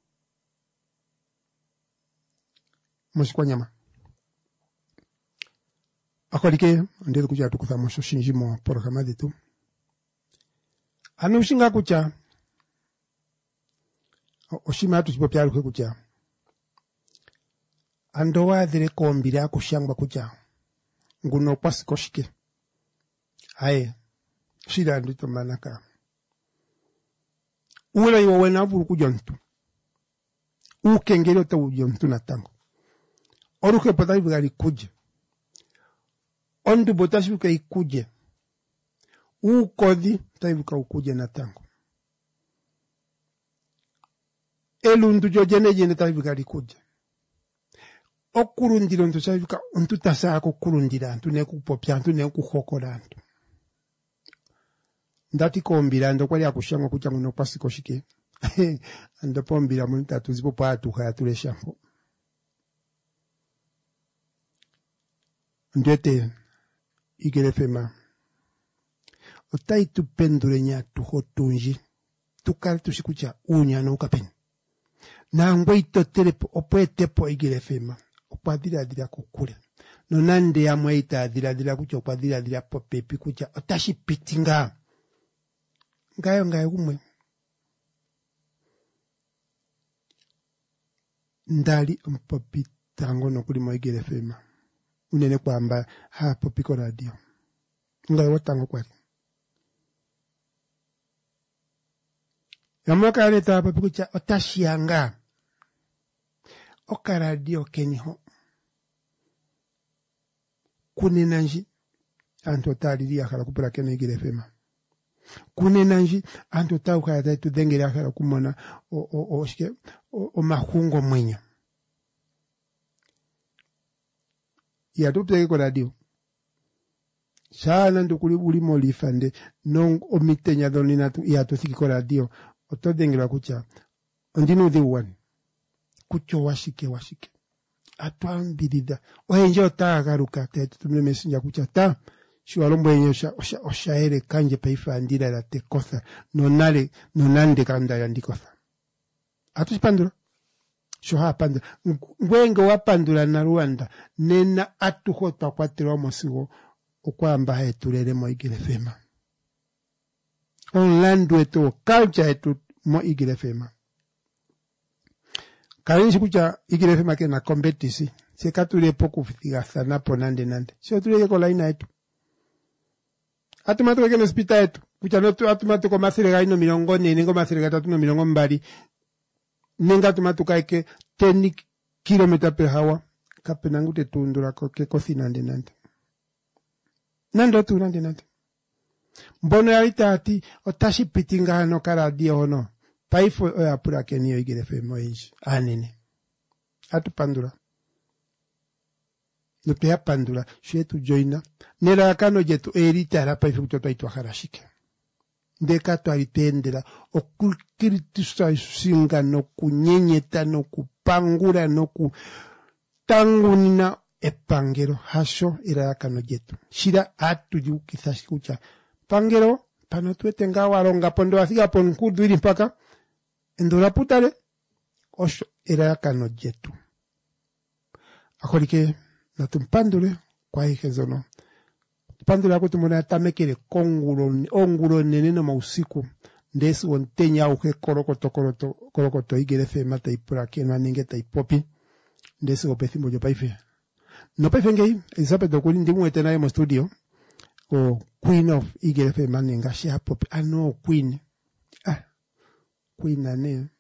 moshikwanya ma akolike ndete kuja tukutha mosho shinjimo programa detu anu shinga kucha oshima tusipopyali kwe kucha ando wadhire kombira kushangwa kucha nguno pasikoshike aye shida ndito manaka ula iwa wena vuru kujontu ukengele ota ujontu na tango oruke pata gali kuje ondu botashi uka ikuje ukodi taibuka ukuje na tango elundu jojene jene taibuka likuje okurundira ntu taibuka ntu tasako kurundira ntu nekupopya ntu nekuhokola ntu ndati kombira ndo kwali akushangwa kucha nguno pasiko shike andapombira mulita tuzipo patu kaya tulesha ndete Eagle FM otai tupendule nya tuhotunji tukali tushikucha unya no kapeni na ngweito telepo opwetepo Eagle FM opadira dira kukule no nande ya mwaita dira kucha opadira dira popepi kucha otashi pitinga ngayo kumwe ndali mpapitango no kuli Eagle FM unene kwamba hapo piko radio ngayo watango kwali yamoka leta hapo piko cha otashianga okaradio keniho kunenanji anto talili akala kupura kene Eagle FM kunenanji anto tau kaya tatu dengere akala kumona o mahungo mwenya ya tupeke kwa radio sana ndukuli ulimo lifande non omitenya donina ya tosiki kwa radio otodengera kucha ondino the one kucho washike atwambirida ohenje otagaruka tetu tumle mesinja kucha ta shiwalombo yenye oshaere kanje paifa ndira la tekosa nonande kanda ya ndikosa atushipandura shoha pandura ngwengo wapandura na Rwanda nena atuhota kwatira omosigo okwamba hetulele mo Eagle FM onlandu eto culture etu mo Eagle FM karinshi kucha Eagle FM ke na competisi se katule poku fitiga sana ponande sio tule ko laina etu atumatu ke no hospital etu kucha no atumatu ko masire gaino milongoni ningo masire gatatu no milongo mbali nenga tumatu kaike 10 km per hour kapenangu te tundura ko ke kosinande nando tu nande mbono yalitati otashi pitinga no karadio no paifo apura kenio Eagle FM oishi anene atupandura no pea pandura shetu joina nera kano jetu erita ra paifo kutoto itu harashike ndeka to alitendera okulkiritusa singa no kunyenyeta no kupangura no kutangunina epangero hasho ira kano jetu shira atu kisashi kucha pangero pano tuete ngawaronga pondo asiga pon kudwiri mpaka endora putale osho ira kano jetu akolike natumpandule kwa ihezono pandula yako tumona tamekele ongulo nene no mausiku ndesi wontenya uke korokoto Eagle FM taipura kenwa ninge taipopi ndesi opethimbo jo paife no paife ngei Elizabeth dokuli ndimu etena yo studio o Queen of Eagle FM ninga share pop ano Queen ane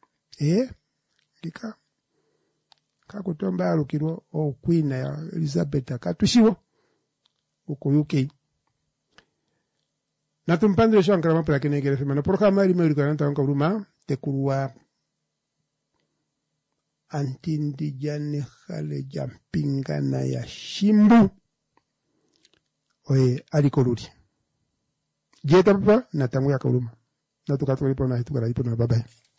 lika kakutomba alukirwa o Queen ya Elizabeth akatushiwo uko UK na tumpandre shankara mapra kene Eagle FM na programa ili mwe kananta nka uruma tekurwa antindi jane khale jampinga na ya shimbu oye alikoluri jeta papa na tangu ya kuruma na tukatwa lipo na hitukara lipo na baba